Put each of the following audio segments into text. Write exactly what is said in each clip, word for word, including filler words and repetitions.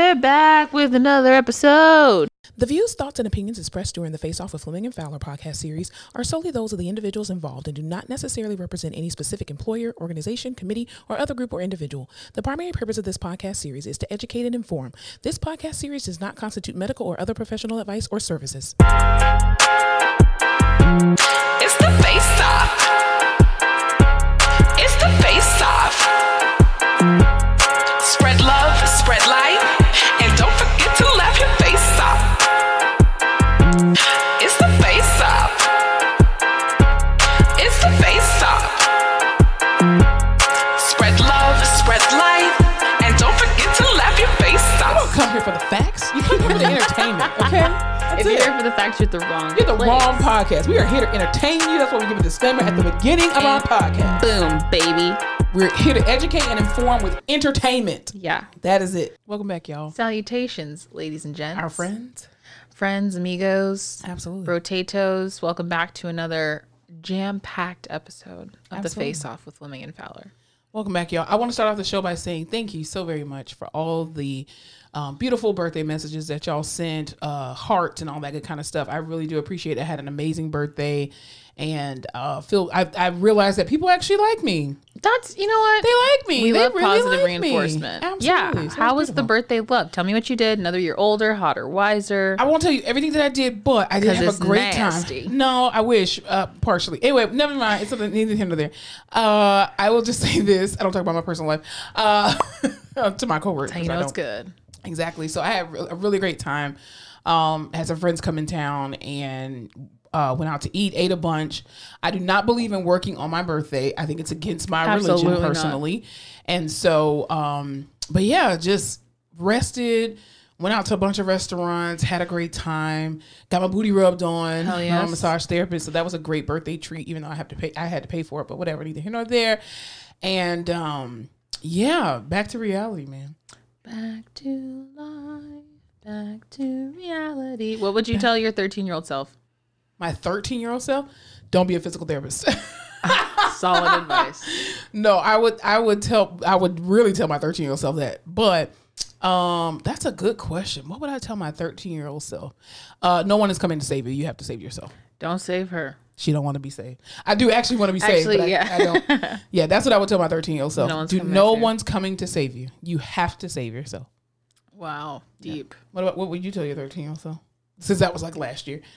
we're back with another episode. The views, thoughts, and opinions expressed during the Face Off with Fleming and Fowler podcast series are solely those of the individuals involved and do not necessarily represent any specific employer, organization, committee, or other group or individual. The primary purpose of this podcast series is to educate and inform. This podcast series does not constitute medical or other professional advice or services. It's the Face Off. It's the Face Off. Spread love, spread light, and don't forget to laugh your face off. It's the Face Off. It's the Face Off. Spread love, spread light, and don't forget to laugh your face off. You don't come here for the facts. You come here for the entertainment, okay? That's if you're it. here for the facts, you're at the wrong You're the place. wrong podcast. We are here to entertain you. That's why we give a disclaimer at the beginning of our podcast. Boom, baby. We're here to educate and inform with entertainment. Yeah. That is it. Welcome back, y'all. Salutations, ladies and gents. Our friends. Friends, amigos. Absolutely. Brotatoes. Welcome back to another jam-packed episode of Absolutely. The Face Off with Fleming and Fowler. Welcome back, y'all. I want to start off the show by saying thank you so very much for all the um, beautiful birthday messages that y'all sent, uh, hearts and all that good kind of stuff. I really do appreciate it. I had an amazing birthday, and uh, feel I, I realized that people actually like me. That's, you know what? They like me. We they love really positive like reinforcement. Me. Absolutely. Yeah. So it's How was the beautiful. birthday love? Tell me what you did. Another year older, hotter, wiser. I won't tell you everything that I did, but I did 'Cause have it's a great nasty. time. No, I wish, uh, partially. Anyway, never mind. It's something neither here nor there. Uh, I will just say this. I don't talk about my personal life uh, to my coworkers. That's how you know I it's don't. good. Exactly. So I had a really great time. Um, had some friends come in town and uh, went out to eat, ate a bunch. I do not believe in working on my birthday. I think it's against my Absolutely religion not. personally. And so, um, but yeah, just rested, went out to a bunch of restaurants, had a great time, got my booty rubbed on. Hell I'm yes. a massage therapist. So that was a great birthday treat, even though I have to pay, I had to pay for it, but whatever, neither here nor there. And um, yeah, back to reality, man. Back to life, back to reality. What would you tell your thirteen-year-old self? My thirteen-year-old self, don't be a physical therapist. Solid advice. No, I would I would tell I would really tell my thirteen-year-old self that. But um, that's a good question. What would I tell my thirteen-year-old self? Uh, no one is coming to save you. You have to save yourself. Don't save her. She don't want to be saved. I do actually want to be saved. Actually, but I, yeah. I don't. Yeah, that's what I would tell my thirteen-year-old self. No one's do, coming no after you. one's coming to save you. You have to save yourself. Wow. Deep. What about what would you tell your thirteen-year-old self? Since that was like last year.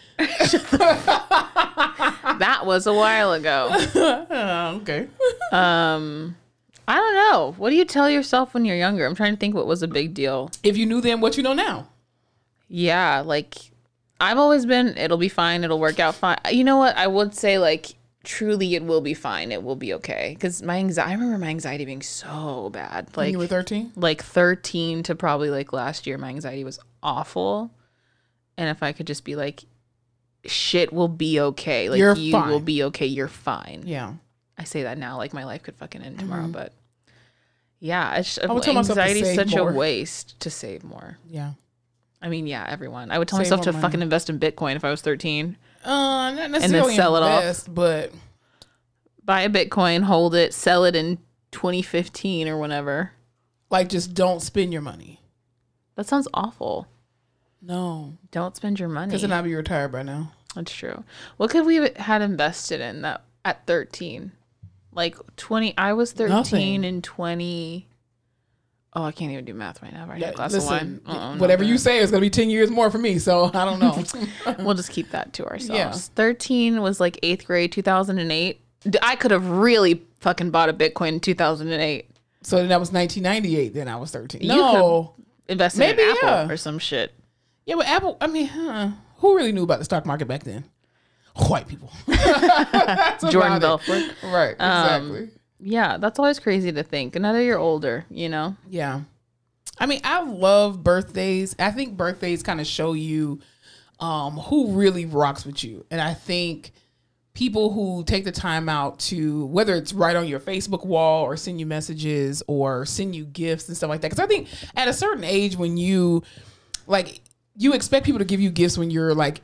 That was a while ago. Uh, okay. Um, I don't know. What do you tell yourself when you're younger? I'm trying to think what was a big deal. If you knew then what you know now. Yeah, like I've always been, it'll be fine. It'll work out fine. You know what? I would say like truly it will be fine. It will be okay. Because my anxiety, I remember my anxiety being so bad. When Like you were thirteen? like thirteen to probably like last year, my anxiety was awful. And if I could just be like, shit will be okay. Like You're you fine. will be okay. You're fine. Yeah. I say that now, like my life could fucking end tomorrow, but yeah, it's I would tell myself to anxiety is save such more. a waste to save more. Yeah. I mean, yeah, everyone. I would tell Save myself more to money. fucking invest in Bitcoin if I was thirteen. Uh, not necessarily sell it off. invest, but Buy a Bitcoin, hold it, sell it in twenty fifteen or whenever. like just don't spend your money. That sounds awful. No, Don't spend your money. because then I'll be retired by now. That's true. What could we have had invested in that at thirteen? Like twenty. I was thirteen Nothing. and twenty. Oh, I can't even do math right now. Right, Yeah, a glass listen, of wine. Uh-uh, no whatever you good. say is gonna be ten years more for me. So I don't know. We'll just keep that to ourselves. Yeah. thirteen was like eighth grade, two thousand eight. D- I could have really fucking bought a Bitcoin in two thousand eight. So then that was nineteen ninety-eight. Then I was thirteen. You No, Invested Maybe, in Apple yeah. or some shit. yeah, but Apple. I mean, huh, who really knew about the stock market back then? White people. That's Jordan about it. Belfort. Right. Exactly. Um, Yeah, that's always crazy to think. Another year older, you know? Yeah. I mean, I love birthdays. I think birthdays kind of show you um, who really rocks with you. And I think people who take the time out to, whether it's write on your Facebook wall or send you messages or send you gifts and stuff like that. Because I think at a certain age when you, like, you expect people to give you gifts when you're like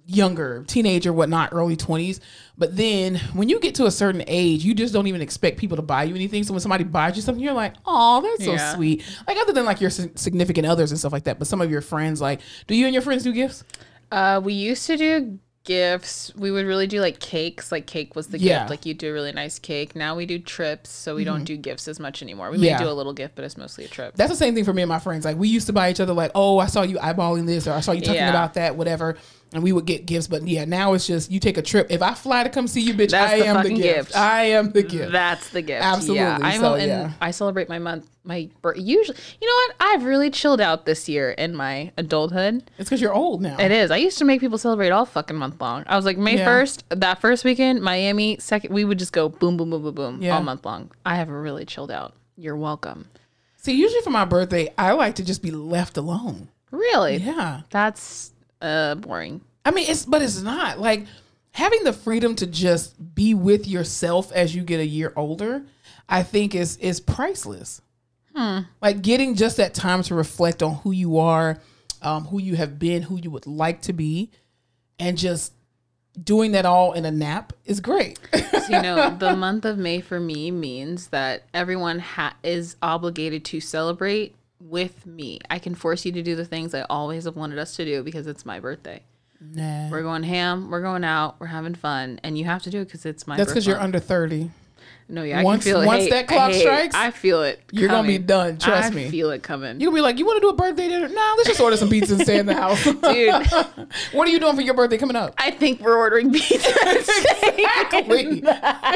younger, teenager, whatnot, early twenties. But then when you get to a certain age, you just don't even expect people to buy you anything. So when somebody buys you something, you're like, oh, that's so Yeah. sweet. Like other than like your significant others and stuff like that. But some of your friends, like, do you and your friends do gifts? Uh, we used to do gifts. We would really do like cakes. Like cake was the Yeah. gift. Like you do a really nice cake. Now we do trips, so we don't do gifts as much anymore. We Yeah. may do a little gift, but it's mostly a trip. That's the same thing for me and my friends. Like we used to buy each other like, oh, I saw you eyeballing this or I saw you talking Yeah. about that, whatever. And we would get gifts. But yeah, now it's just you take a trip. If I fly to come see you, bitch, That's I the am the fucking gift. gift. I am the gift. That's the gift. Absolutely. Yeah. I'm So, and yeah. I celebrate my month, my birth. Usually, you know what? I've really chilled out this year in my adulthood. It's because you're old now. It is. I used to make people celebrate all fucking month long. I was like, May Yeah. first, that first weekend, Miami, second, we would just go boom, boom, boom, boom, boom, Yeah. all month long. I have really chilled out. You're welcome. See, usually for my birthday, I like to just be left alone. Really? Yeah. That's uh boring. I mean, it's but it's not like having the freedom to just be with yourself as you get a year older. I think is is priceless. Hmm. Like getting just that time to reflect on who you are, um, who you have been, who you would like to be, and just doing that all in a nap is great. So, you know, the month of May for me means that everyone ha- is obligated to celebrate with me. I can force you to do the things I always have wanted us to do because it's my birthday. Nah, We're going ham. We're going out. We're having fun, and you have to do it because it's my. that's because birthday. you're under thirty. No, yeah, I Once- can feel it. once Hey, that clock hey, strikes, I feel it. you're gonna be coming. done, trust I me. feel it coming. You'll be like, you want to do a birthday dinner? Nah, let's just order some pizza and stay in the house. Dude, What are you doing for your birthday coming up? I think we're ordering pizza. Exactly. exactly.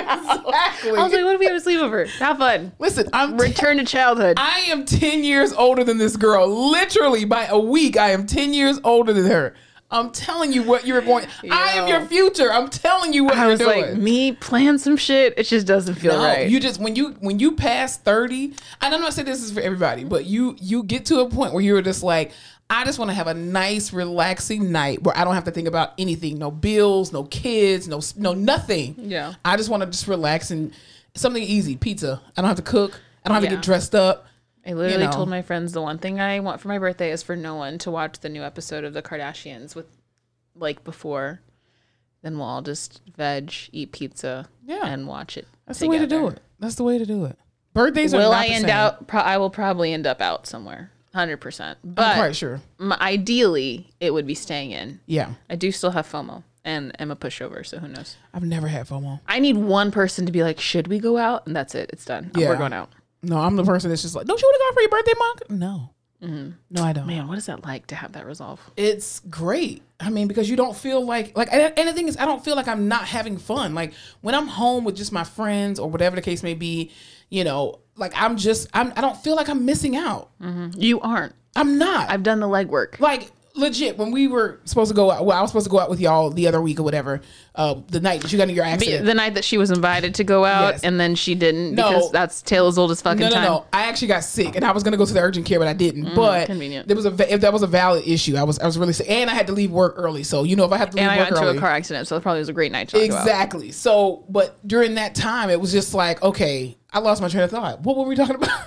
I was like, what if we have a sleepover? Have fun. Listen, I'm Return to childhood. I am ten years older than this girl. Literally by a week, I am ten years older than her. I'm telling you what you're going. I am Yo. your future. I'm telling you what I you're was doing. like, me plan some shit. It just doesn't feel No, right. you just when you when you pass thirty, and I'm not saying this is for everybody, but you you get to a point where you're just like, I just want to have a nice, relaxing night where I don't have to think about anything, no bills, no kids, no no nothing. Yeah. I just want to just relax and something easy, pizza. I don't have to cook. I don't have to Yeah. get dressed up. I literally you know. told my friends the one thing I want for my birthday is for no one to watch the new episode of The Kardashians with, like, before. Then we'll all just veg, eat pizza, Yeah. and watch it. That's the way to do together. it. That's the way to do it. Birthdays are Will not I the end same. out? Pro- I will probably end up out somewhere, hundred percent. I'm But quite sure. m- ideally, it would be staying in. Yeah. I do still have FOMO and am a pushover, so who knows? I've never had FOMO. I need one person to be like, "Should we go out?" And that's it. It's done. Yeah. We're going out. No, I'm the person that's just like, don't you want to go for your birthday, monk? No. No, I don't. Man, what is that like to have that resolve? It's great. I mean, because you don't feel like like and, and the thing is, I don't feel like I'm not having fun. Like when I'm home with just my friends or whatever the case may be, you know, like I'm just I'm I don't feel like I'm missing out. You aren't. I'm not. I've done the legwork. like legit when we were supposed to go out. Well, I was supposed to go out with y'all the other week or whatever. Uh, the night that you got in your The, accident. the night that she was invited to go out, Yes. and then she didn't No. because that's Taylor's oldest fucking No, no, time. no. I actually got sick, and I was gonna go to the urgent care, but I didn't. but convenient. there was a va- if that was a valid issue, I was I was really sick, and I had to leave work early. So you know, if I had to leave And I work got into early, a car accident, so it probably was a great night to go out. exactly. So, but during that time, it was just like, okay, I lost my train of thought. What were we talking about?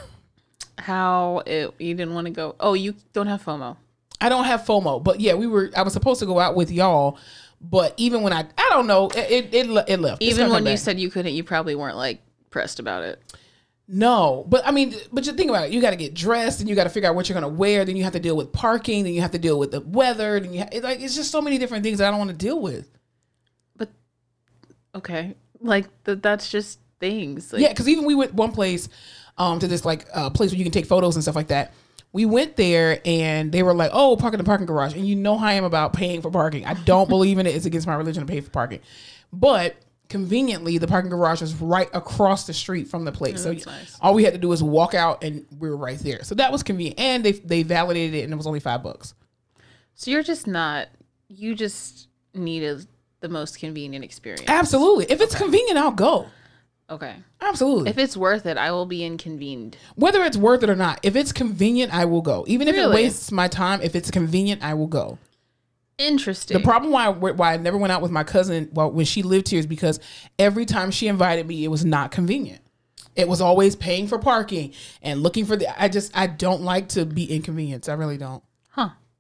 How it, you didn't want to go? Oh, you don't have FOMO. I don't have FOMO, but yeah, we were. I was supposed to go out with y'all, but even when I, I don't know, it it it, le- it left. It's Even gonna when come you back. said you couldn't, you probably weren't like pressed about it. No, but I mean, but you think about it. You got to get dressed, and you got to figure out what you're gonna wear. Then you have to deal with parking. Then you have to deal with the weather. Then you ha- it's like it's just so many different things that I don't want to deal with. But okay, like th- that's just things. Like, Yeah, because even we went one place, um, to this like uh, place where you can take photos and stuff like that. We went there and they were like, "Oh, park in the parking garage." And you know how I am about paying for parking. I don't believe in it. It's against my religion to pay for parking. But conveniently, the parking garage was right across the street from the place. so that's nice. all we had to do was walk out and we were right there. So that was convenient. And they they validated it and it was only five bucks. So you're just not. You just needed the most convenient experience. Absolutely. If it's convenient, I'll go. Okay. Absolutely. If it's worth it, I will be inconvened. Whether it's worth it or not, if it's convenient, I will go. Even if it Really? wastes my time, if it's convenient, I will go. Interesting. The problem why why I never went out with my cousin well, when she lived here is because every time she invited me, it was not convenient. It was always paying for parking and looking for the. I just I don't like to be inconvenienced. I really don't. Huh.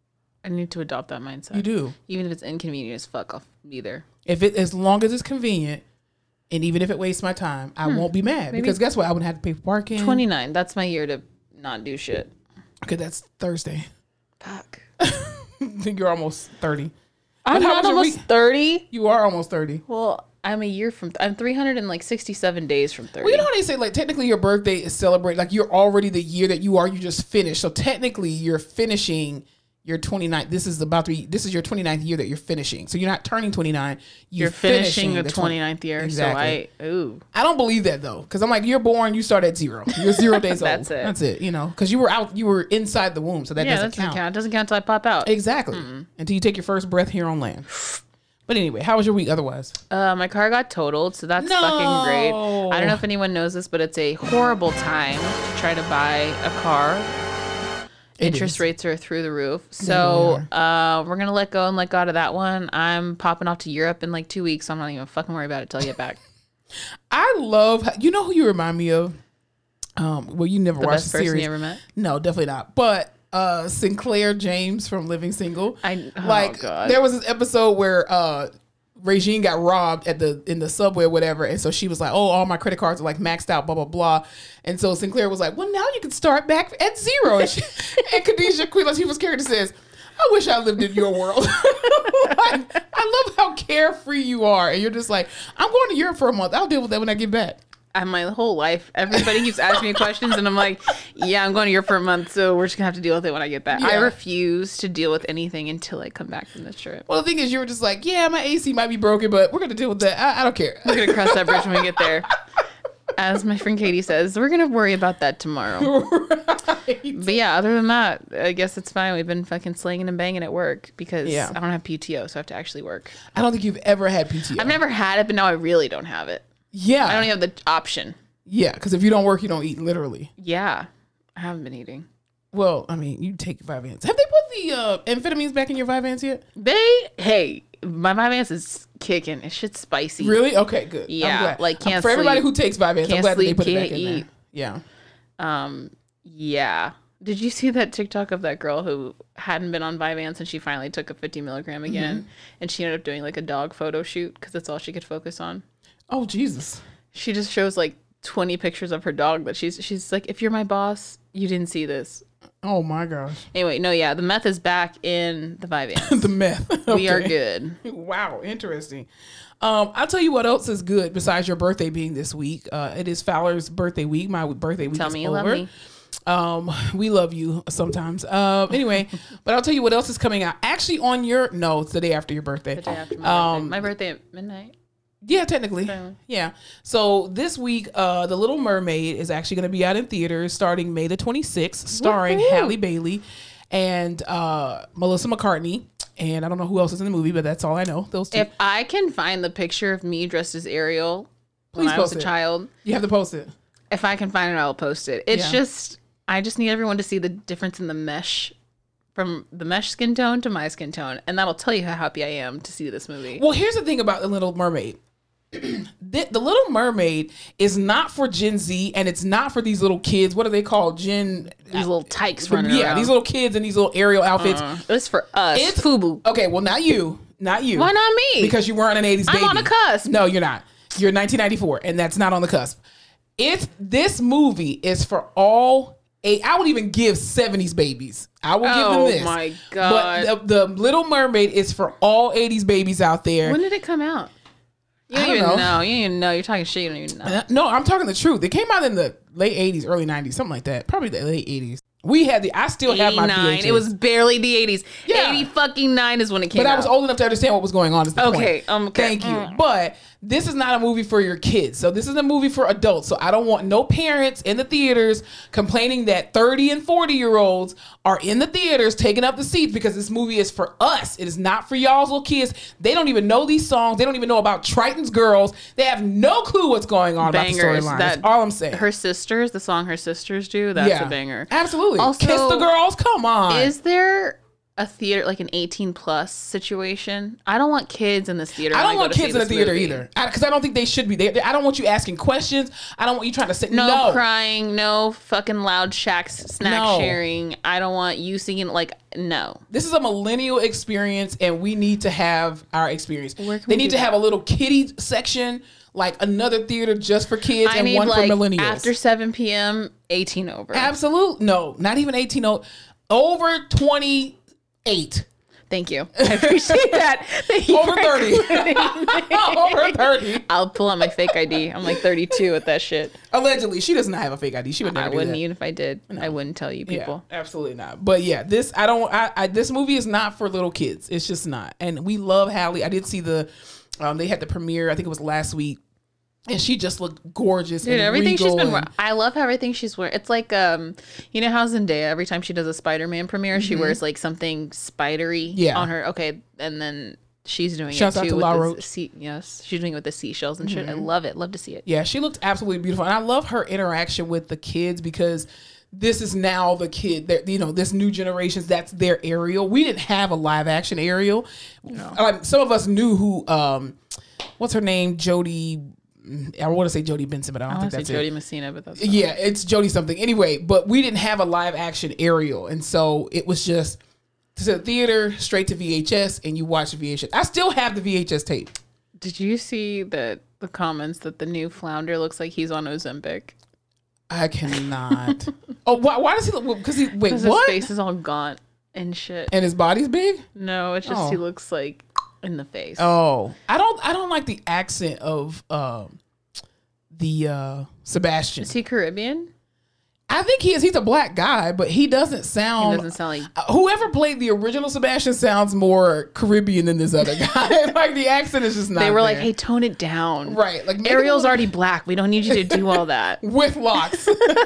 I need to adopt that mindset. You do. Even if it's inconvenient as fuck, I'll be there. If it, as long as it's convenient, and even if it wastes my time, I hmm. won't be mad. Maybe because guess what? I wouldn't have to pay for parking. twenty-nine. That's my year to not do shit. Okay, that's Thursday. Fuck. You're almost thirty. I'm not almost thirty. You are almost thirty. Well, I'm a year from. I'm three hundred sixty-seven days from thirty. Well, you know how they say, like, technically your birthday is celebrated. Like, you're already the year that you are. You just finished. So technically, you're finishing your twenty-ninth. This is about to be. This is your twenty-ninth year that you're finishing. So you're not turning twenty-nine. You're, you're finishing, finishing the twenty-ninth year. Exactly. So I. Ooh. I don't believe that though, because I'm like, you're born. You start at zero. You're zero days old. That's it. That's it. You know, because you were out. You were inside the womb, so that yeah, doesn't, that count. doesn't count. It doesn't count until I pop out. Exactly. Mm-mm. Until you take your first breath here on land. But anyway, how was your week otherwise? Uh, my car got totaled, so that's no. fucking great. I don't know if anyone knows this, but it's a horrible time to try to buy a car. It Interest is. rates are through the roof. So uh, we're going to let go and let go out of that one. I'm popping off to Europe in like two weeks, so I'm not even fucking worry about it till I get back. I love, how, you know who you remind me of? Um, well, you never the watched best the person series. you ever met? No, definitely not. But uh Sinclair James from Living Single. I oh like God. There was this episode where uh Regine got robbed at the in the subway or whatever, and so she was like, oh, all my credit cards are like maxed out, blah blah blah. And so Sinclair was like, well, now you can start back at zero. And, she, and Khadijah, Queen Latifah's character, says, I wish I lived in your world. Like, I love how carefree you are, and you're just like, I'm going to Europe for a month, I'll deal with that when I get back. And my whole life, everybody keeps asking me questions, and I'm like, yeah, I'm going to Europe for a month, so we're just gonna have to deal with it when I get back. Yeah. I refuse to deal with anything until I come back from this trip. Well, the thing is, you were just like, yeah, my A C might be broken, but we're gonna deal with that. I, I don't care. We're gonna cross that bridge when we get there. As my friend Katie says, we're gonna worry about that tomorrow. Right. But yeah, other than that, I guess it's fine. We've been fucking slinging and banging at work because yeah. I don't have P T O, so I have to actually work. I don't think you've ever had P T O. I've never had it, but now I really don't have it. Yeah. I don't even have the option. Yeah, because if you don't work, you don't eat, literally. Yeah. I haven't been eating. Well, I mean, you take Vyvanse. Have they put the uh, amphetamines back in your Vyvanse yet? They, hey, my Vyvanse is kicking. It's shit's spicy. Really? Okay, good. Yeah. Like, can't um, For sleep. everybody who takes Vyvanse, I'm glad sleep, that they put it back eat. in there. Yeah. Um, yeah. Did you see that TikTok of that girl who hadn't been on Vyvanse and she finally took a fifty milligram again? Mm-hmm. And she ended up doing like a dog photo shoot because that's all she could focus on. Oh, Jesus. She just shows like twenty pictures of her dog, but she's she's like, if you're my boss, you didn't see this. Oh my gosh. Anyway, no, yeah, the meth is back in the Vyvanse. The meth. Okay. We are good. Wow, interesting. Um, I'll tell you what else is good besides your birthday being this week. Uh, it is Fowler's birthday week. My birthday week tell is me you over. Love me. Um, we love you sometimes. Um, anyway, but I'll tell you what else is coming out. Actually, on your no, it's the day after your birthday. The day after my um, birthday. My birthday at midnight. Yeah, technically. So. Yeah. So this week, uh, The Little Mermaid is actually going to be out in theaters starting May the twenty-sixth, starring Woo-hoo! Halle Bailey and uh, Melissa McCartney. And I don't know who else is in the movie, but that's all I know. Those two. If I can find the picture of me dressed as Ariel Please when I was a it. child. You have to post it. If I can find it, I'll post it. It's yeah. just, I just need everyone to see the difference in the mesh from the mesh skin tone to my skin tone. And that'll tell you how happy I am to see this movie. Well, here's the thing about The Little Mermaid. the, the Little Mermaid is not for Gen Z, and it's not for these little kids. What are they called? Gen these little tykes running yeah, around. these little kids in these little Ariel outfits. Uh, it's for us. It's FUBU. Okay, well, not you, not you. Why not me? Because you weren't an eighties baby. I'm on the cusp. No, you're not. You're nineteen ninety-four, and that's not on the cusp. It's this movie is for all. A, I would even give seventies babies. I will oh, give them this. Oh my god! But the, the Little Mermaid is for all eighties babies out there. When did it come out? You don't, I don't even know. know. You don't even know. You're talking shit. You don't even know. No, I'm talking the truth. It came out in the late eighties, early nineties, something like that. Probably the late eighties. We had the. I still have my V H S. It was barely the eighties. Yeah. eighty fucking nine is when it came but out. But I was old enough to understand what was going on. Is the okay. point. Um, okay. Thank you. Mm. But this is not a movie for your kids. So this is a movie for adults. So I don't want no parents in the theaters complaining that thirty and forty year olds are in the theaters taking up the seats because this movie is for us. It is not for y'all's little kids. They don't even know these songs. They don't even know about Triton's Girls. They have no clue what's going on Bangers, about the storyline. That's all I'm saying. Her sisters, the song Her Sisters Do, that's yeah, a banger. Absolutely. Also, Kiss the Girls. Come on. Is there a theater, like an eighteen plus situation. I don't want kids in this theater. I when don't go want to kids see in the this theater movie. either. Because I, I don't think they should be. They, I don't want you asking questions. I don't want you trying to sit. No, No. crying, no fucking loud shacks, snack No. sharing. I don't want you singing, like, no. This is a millennial experience, and we need to have our experience. Where can They we need do to have a little kiddie section, like another theater just for kids I and need, one like, for millennials. after seven p.m., eighteen over. Absolute. No, not even eighteen. Oh, over twenty-eight. Thank you. I appreciate that. Thank you Over for thirty. Over thirty. I'll pull out my fake I D. I'm like thirty-two with that shit. Allegedly, she does not have a fake I D. She would never I do wouldn't that. even if I did. I wouldn't tell you people. Yeah, absolutely not. But yeah, this I don't. I, I this movie is not for little kids. It's just not. And we love Halle. I did see the. Um, they had the premiere. I think it was last week, and she just looked gorgeous. Dude, and everything she's regal been and- wearing. I love how everything she's wearing. It's like, um, you know how Zendaya, every time she does a Spider-Man premiere, she wears like something spidery Yeah. on her. Okay, and then she's doing Shouts it out too to with La the Roche. sea- yes, she's doing it with the seashells and shit. I love it. Love to see it. Yeah, she looked absolutely beautiful, and I love her interaction with the kids because this is now the kid that, you know, this new generation's, that's their Ariel. We didn't have a live action Ariel. Like, some of us knew who. Um, what's her name? Jodie. I want to say Jodie Benson, but I don't I think want to that's say it. Jodie Messina, but that's Yeah, it's Jodie something. Anyway, but we didn't have a live action Ariel, and so it was just to the theater, straight to V H S, and you watch the V H S. I still have the V H S tape. Did you see that the comments that the new Flounder looks like he's on Ozempic? I cannot. Oh, why, why does he look? Because he wait, Because his what? face is all gaunt and shit. And his body's big. No, it's just Oh. he looks like in the face. Oh, I don't. I don't like the accent of um, the uh, Sebastian. Is he Caribbean? I think he is. He's a black guy, but he doesn't sound. He doesn't sound like. Uh, Whoever played the original Sebastian sounds more Caribbean than this other guy. Like, the accent is just not. They were like, there. "Hey, tone it down." Right, like, make it Ariel's look- already black. We don't need you to do all that. with locks.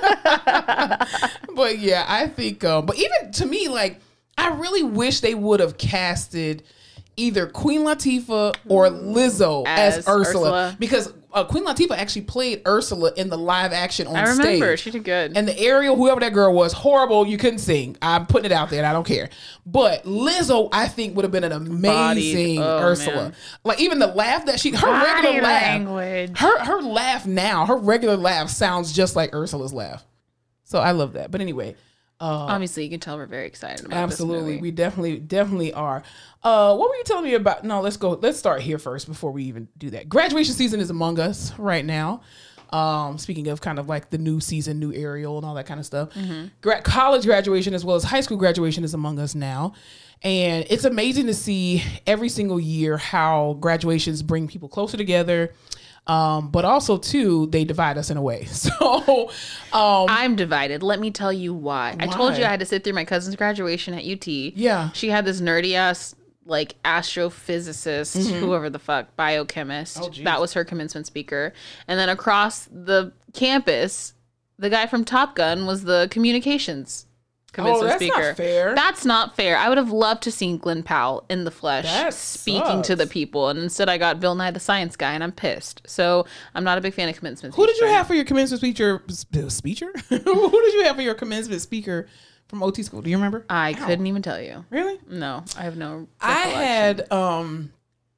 But yeah, I think. Um, but even to me, like, I really wish they would have casted either Queen Latifah or Lizzo as, As Ursula, Ursula. because uh, Queen Latifah actually played Ursula in the live action on I remember stage. she did good. And the Ariel, whoever that girl was, horrible. You couldn't sing. I'm putting it out there, and I don't care. But Lizzo, I think, would have been an amazing Bodied. Oh, Ursula. man. Like, even the laugh that she, her Body regular laugh, language. her her laugh now, her regular laugh sounds just like Ursula's laugh. So I love that. But anyway, uh, Obviously, you can tell we're very excited about absolutely, this movie. we definitely definitely are. Uh, what were you telling me about? No, let's go. Let's start here first before we even do that. Graduation season is among us right now. Um, speaking of kind of like the new season, new Ariel and all that kind of stuff. Mm-hmm. Gra- college graduation as well as high school graduation is among us now. And it's amazing to see every single year how graduations bring people closer together. Um, but also too, they divide us in a way. So, um, I'm divided. Let me tell you why. I told Why? you I had to sit through my cousin's graduation at U T. Yeah. She had this nerdy ass like astrophysicist, whoever the fuck, biochemist. Mm-hmm. Oh, geez. That was her commencement speaker. And then across the campus, the guy from Top Gun was the communications commencement Oh, that's not speaker. fair. That's not fair. I would have loved to seen Glenn Powell in the flesh That speaking to the sucks. people, and instead I got Bill Nye the Science Guy, and I'm pissed. So I'm not a big fan of commencement. who did you speeches right have for your commencement speaker? Speaker? Who did you have for your commencement speaker from O T school? Do you remember? now. I Ow. couldn't even tell you. Really? No, I have no. I recollection. had um,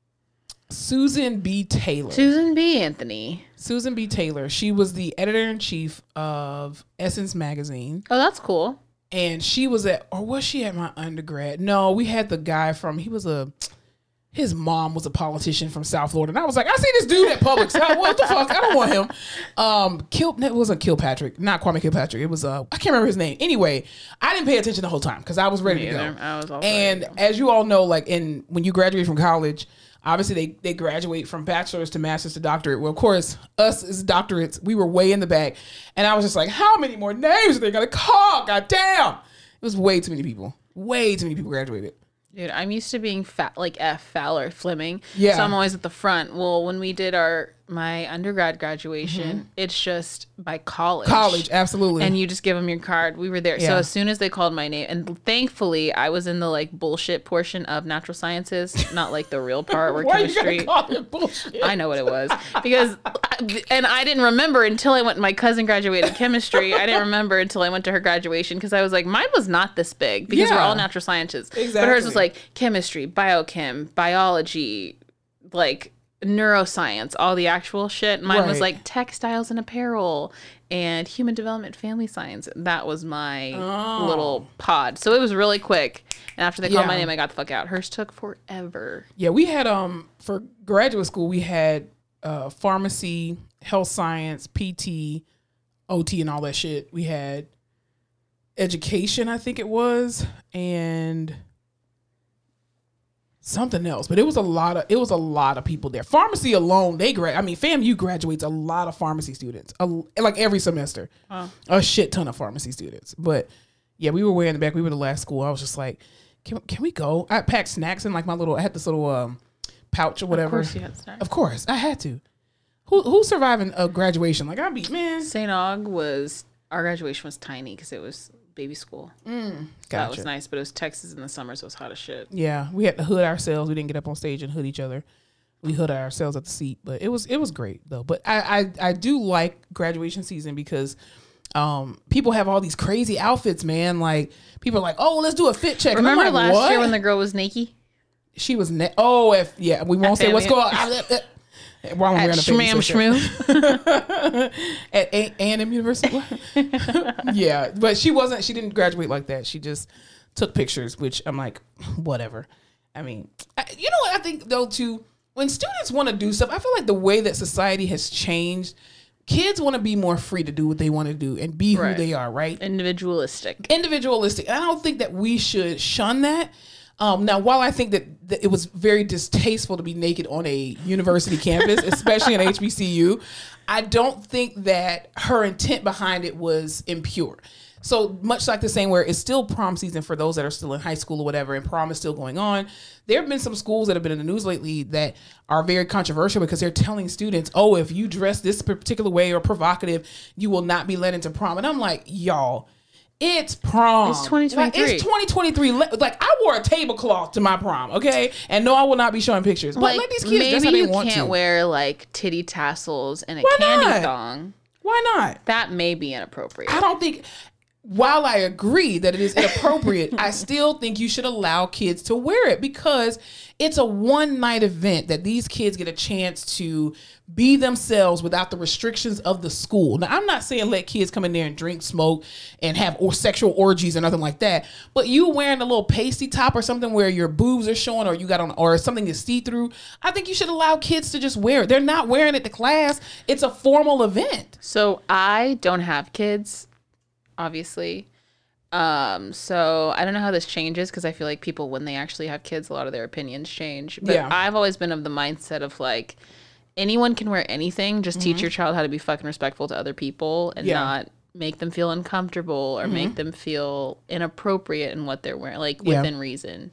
Susan B. Taylor. Susan B. Anthony. Susan B. Taylor. She was the editor in chief of Essence magazine, Oh, that's cool. and she was at, or was she at my undergrad? No, we had the guy from. He was a. His mom was a politician from South Florida, and I was like, I see this dude at Publix. How- What the fuck? I don't want him. Um, Kil. It wasn't Kilpatrick, not Kwame Kilpatrick. It was uh, I can't remember his name. Anyway, I didn't pay attention the whole time because I was ready Me to either. go. I was also And ready to go. as you all know, like in when you graduate from college, obviously they they graduate from bachelor's to master's to doctorate. Well, of course, us as doctorates, we were way in the back, and I was just like, how many more names are they gonna call? God damn! It was way too many people. Way too many people graduated. Dude, I'm used to being fat, like F Fowler Fleming. Yeah. So I'm always at the front. Well, when we did our my undergrad graduation, it's just by college. College, absolutely. And you just give them your card. We were there. So Yeah. as soon as they called my name, and thankfully I was in the like bullshit portion of natural sciences, not like the real part where Why you chemistry. gotta call it bullshit? I know what it was because and I didn't remember until I went. My cousin graduated chemistry. I didn't remember until I went to her graduation because I was like, mine was not this big because Yeah. we're all natural sciences. Exactly. But hers was like chemistry, biochem, biology, like neuroscience, all the actual shit. Mine was Right. like textiles and apparel and human development, family science. That was my Oh. little pod. So it was really quick. And after they called my Yeah. name, I got the fuck out. Hers took forever. Yeah, we had um for graduate school we had uh pharmacy, health science, P T, O T, and all that shit. We had education, I think it was, and something else. But it was a lot of it was a lot of people there. Pharmacy alone, they grad. I mean, FAMU graduates a lot of pharmacy students, a, like every semester, Wow. a shit ton of pharmacy students. But yeah, we were way in the back. We were the last school. I was just like, can can we go? I packed snacks in like my little. I had this little um pouch or whatever. Of course you had snacks. Of course, I had to. Who who's surviving a graduation? Like I'd be man. Saint Aug was, our graduation was tiny because it was baby school. That Gotcha. was nice, but it was Texas in the summer, so it was hot as shit. Yeah, we had to hood ourselves. We didn't get up on stage and hood each other. We hooded ourselves at the seat, but it was it was great though. But I I, I do like graduation season because um people have all these crazy outfits, man. Like people are like, oh, let's do a fit check. And I'm Remember like, last what? year when the girl was naked? She was ne- oh if yeah we won't say what's going on. While I'm At wearing a Shmam baby Shmoo. at A and M University. Yeah, but she wasn't. She didn't graduate like that. She just took pictures, which I'm like, whatever. I mean, I, you know what I think though too. When students want to do stuff, I feel like the way that society has changed, kids want to be more free to do what they want to do and be Right. who they are. Right. Individualistic. Individualistic. I don't think that we should shun that. Um, now, while I think that, that it was very distasteful to be naked on a university campus, especially in H B C U, I don't think that her intent behind it was impure. So much like the same where it's still prom season for those that are still in high school or whatever, and prom is still going on. There have been some schools that have been in the news lately that are very controversial because they're telling students, oh, if you dress this particular way or provocative, you will not be let into prom. And I'm like, y'all, it's prom. It's twenty twenty-three. Like, it's twenty twenty-three. Let- Like I wore a tablecloth to my prom, okay? And no, I will not be showing pictures. But Like, let these kids maybe dress how they you want can't to. wear like titty tassels and a Why candy not? thong. Why not? That may be inappropriate. I don't think. While I agree that it is inappropriate, I still think you should allow kids to wear it because it's a one night event that these kids get a chance to be themselves without the restrictions of the school. Now, I'm not saying let kids come in there and drink, smoke, and have or sexual orgies or nothing like that. But you wearing a little pasty top or something where your boobs are showing, or you got on, or something is see through. I think you should allow kids to just wear it. They're not wearing it to class. It's a formal event. So I don't have kids, obviously. Um, so I don't know how this changes because I feel like people, when they actually have kids, a lot of their opinions change. But Yeah. I've always been of the mindset of like, anyone can wear anything. Just teach your child how to be fucking respectful to other people and Yeah. not make them feel uncomfortable or make them feel inappropriate in what they're wearing, like Yeah. within reason.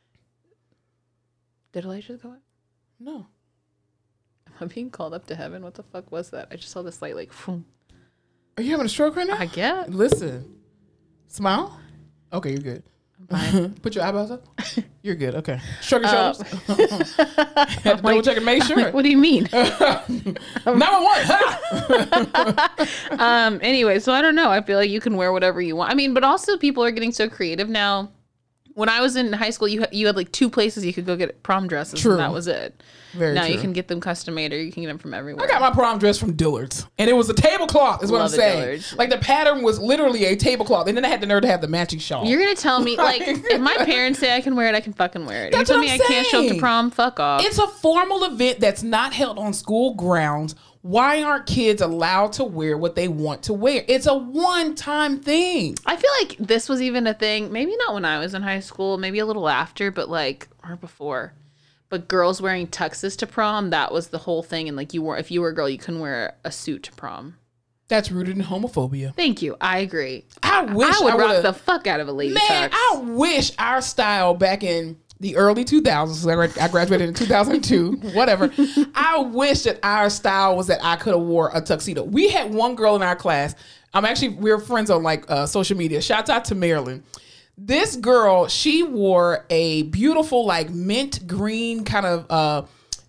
Did Elijah go out? No. Am I being called up to heaven? What the fuck was that? I just saw this light like, phoom. Are you having a stroke right now? I get. Listen. Smile. Okay, you're good. Fine. Put your eyebrows up. You're good. Okay. Shrug your Uh, shoulders. Had to double check and make I'm sure. like, what do you mean? Number one. Ha! um. Anyway, so I don't know. I feel like you can wear whatever you want. I mean, but also people are getting so creative now. When I was in high school, you ha- you had like two places you could go get prom dresses, True. and that was it. Very now true. you can get them custom made, or you can get them from everywhere. I got my prom dress from Dillard's, and it was a tablecloth. Is what Love I'm a saying. Dillard's. Like the pattern was literally a tablecloth, and then I had the nerve to have the matching shawl. You're gonna tell me like if my parents say I can wear it, I can fucking wear it. That's you tell what me I'm I can't show up to saying. prom, fuck off. It's a formal event that's not held on school grounds. Why aren't kids allowed to wear what they want to wear? It's a one-time thing. I feel like this was even a thing, maybe not when I was in high school, maybe a little after, but like, or before. But girls wearing tuxes to prom, that was the whole thing. And like, you were, if you were a girl, you couldn't wear a suit to prom. That's rooted in homophobia. Thank you. I agree. I wish I would I rock would've- the fuck out of a lady Man, tux. I wish our style back in the early two thousands, I grad- I graduated in two thousand two, whatever. I wish that our style was that I could have wore a tuxedo. We had one girl in our class. I'm actually, we're friends on like uh, social media. Shouts out to Marilyn. This girl, she wore a beautiful like mint green kind of uh,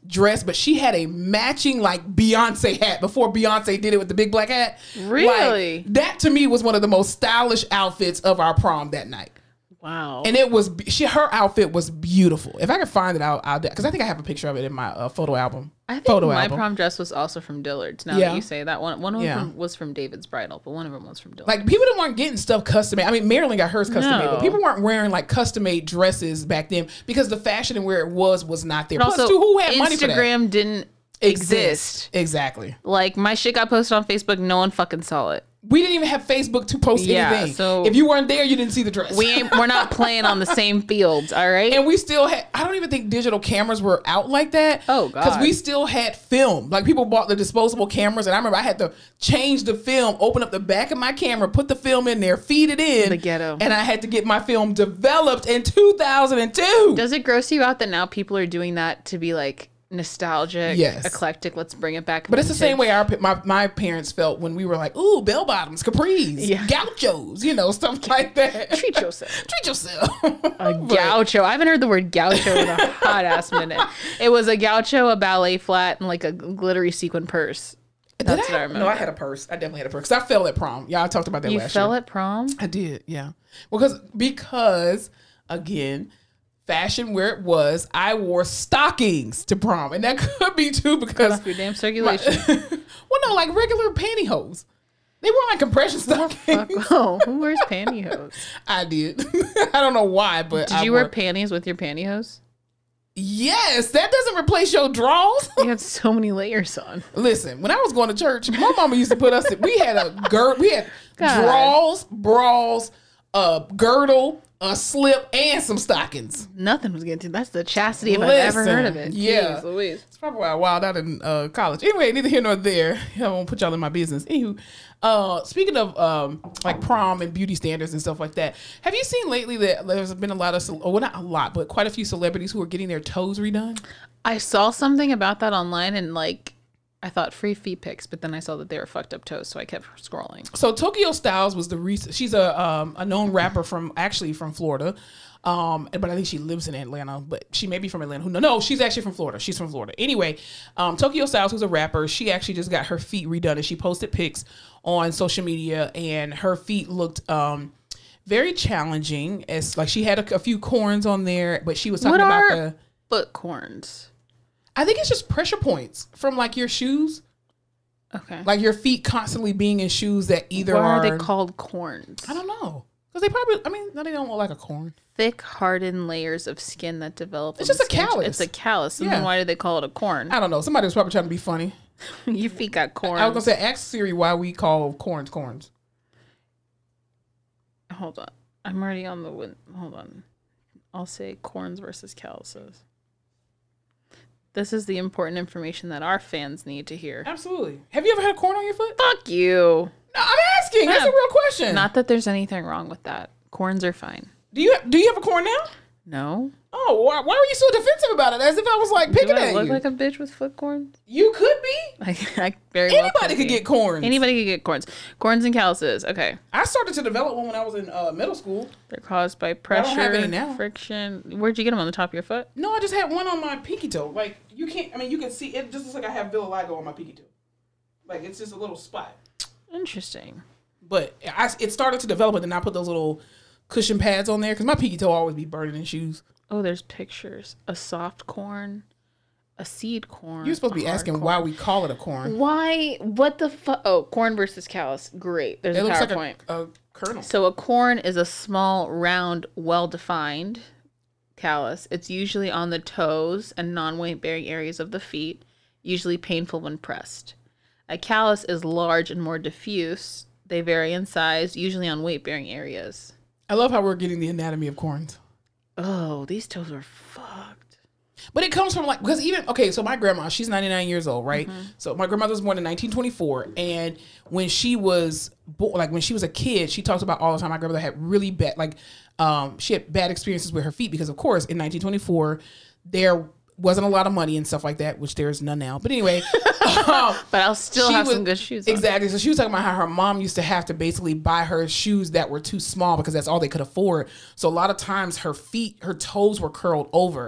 dress, but she had a matching like Beyonce hat before Beyonce did it with the big black hat. Really? Like, that to me was one of the most stylish outfits of our prom that night. Wow. And it was, she, her outfit was beautiful. If I can find it, I'll, I'll because I think I have a picture of it in my uh, photo album. I think photo my album. prom dress was also from Dillard's. Now Yeah. that you say that, one one of them Yeah. from, was from David's Bridal, but one of them was from Dillard's. Like, people weren't getting stuff custom made. I mean, Marilyn got hers custom made, No. but people weren't wearing like custom made dresses back then because the fashion and where it was was not there. But Plus, also, too, who had money for that? Instagram didn't exist. Exactly. Like, my shit got posted on Facebook, no one fucking saw it. We didn't even have Facebook to post Yeah, anything. so- if you weren't there, you didn't see the dress. We ain't, we're not playing on the same fields, all right? And we still had, I don't even think digital cameras were out like that. Oh, God. Because we still had film. Like, people bought the disposable cameras, and I remember I had to change the film, open up the back of my camera, put the film in there, feed it in. The ghetto. And I had to get my film developed in two thousand two. Does it gross you out that now people are doing that to be like nostalgic, Yes. eclectic, let's bring it back? But it's the same vintage? way our pa- my, my parents felt when we were like, ooh, bell bottoms, capris, Yeah. gauchos, you know, stuff like that. Treat yourself. Treat yourself. A gaucho. I haven't heard the word gaucho in a hot ass minute. It was a gaucho, a ballet flat, and like a glittery sequin purse. Did That's I what I have- remember. No, I had a purse. I definitely had a purse. 'Cause I fell at prom. Y'all talked about that You last fell year. at prom? I did, yeah. Because because again, fashion where it was, I wore stockings to prom, and that could be too because Off your damn circulation. well, no, like regular pantyhose. They weren't like compression stockings. Fuck. Oh, who wears pantyhose? I did. I don't know why, but Did I you wore, wear panties with your pantyhose? Yes, that doesn't replace your drawers. You had so many layers on. Listen, when I was going to church, my mama used to put us. We had a girdle. We had God. drawers, bras, a girdle, a slip, and some stockings. Nothing was getting to. That's the chastity if I've ever Listen, heard of it. yeah. Jeez Louise. It's probably why I wild out in uh, college. Anyway, neither here nor there. I won't put y'all in my business. Anywho, uh, speaking of um, like prom and beauty standards and stuff like that, have you seen lately that there's been a lot of, ce- oh, well, not a lot, but quite a few celebrities who are getting their toes redone? I saw something about that online and like I thought free feet pics, but then I saw that they were fucked up toes, so I kept scrolling. So Tokyo Styles was the recent. She's a um, a known rapper from actually from Florida, um, but I think she lives in Atlanta. But she may be from Atlanta. Who no, no, she's actually from Florida. She's from Florida. Anyway, um, Tokyo Styles, who's a rapper, she actually just got her feet redone, and she posted pics on social media, and her feet looked um, very challenging. As like she had a, a few corns on there, but she was talking What about are the. foot corns? I think it's just pressure points from like your shoes, Okay. like your feet constantly being in shoes that either Why are. are they called corns? I don't know. Because they probably, I mean, no, they don't look like a corn. Thick, hardened layers of skin that develop. It's on just the a skin. callus. It's a callus. And Yeah. then why do they call it a corn? I don't know. Somebody was probably trying to be funny. Your feet got corns. I was going to say, ask Siri why we call corns corns. Hold on. I'm already on the win. Hold on. I'll say corns versus calluses. This is the important information that our fans need to hear. Absolutely. Have you ever had a corn on your foot? Fuck you. No, I'm asking. That's Yeah. a real question. Not that there's anything wrong with that. Corns are fine. do you do you have a corn now? No. Oh, why, why were you so defensive about it? As if I was like Do picking I at look you. like a bitch with foot corns? you could be. I, I very well Anybody could be. get corns. Anybody could get corns. Corns and calluses. Okay. I started to develop one when I was in uh, middle school. They're caused by don't pressure, have any now. friction. Where'd you get them? On the top of your foot? No, I just had one on my pinky toe. Like you can't. I mean, you can see it. Just looks like I have vitiligo on my pinky toe. Like it's just a little spot. Interesting. But I, it started to develop, and then I put those little cushion pads on there because my pinky toe always be burning in shoes. Oh, there's pictures. A soft corn, a seed corn. You're supposed to be a hard asking corn. why we call it a corn. Why? What the fuck? Oh, corn versus callus. Great. There's It a looks like PowerPoint. a, a kernel. So a corn is a small, round, well-defined callus. It's usually on the toes and non-weight-bearing areas of the feet, usually painful when pressed. A callus is large and more diffuse. They vary in size, usually on weight-bearing areas. I love how we're getting the anatomy of corns. Oh, these toes are fucked. But it comes from like, because even, okay, so my grandma, she's ninety-nine years old, right? Mm-hmm. So my grandmother was born in nineteen twenty-four. And when she was, bo- like when she was a kid, she talks about all the time, my grandmother had really bad, like um, she had bad experiences with her feet because of course in nineteen twenty-four, there wasn't a lot of money and stuff like that, which there's none now. But anyway. um, But I'll still she have was- some good shoes on. Exactly. So she was talking about how her mom used to have to basically buy her shoes that were too small because that's all they could afford. So a lot of times her feet, her toes were curled over.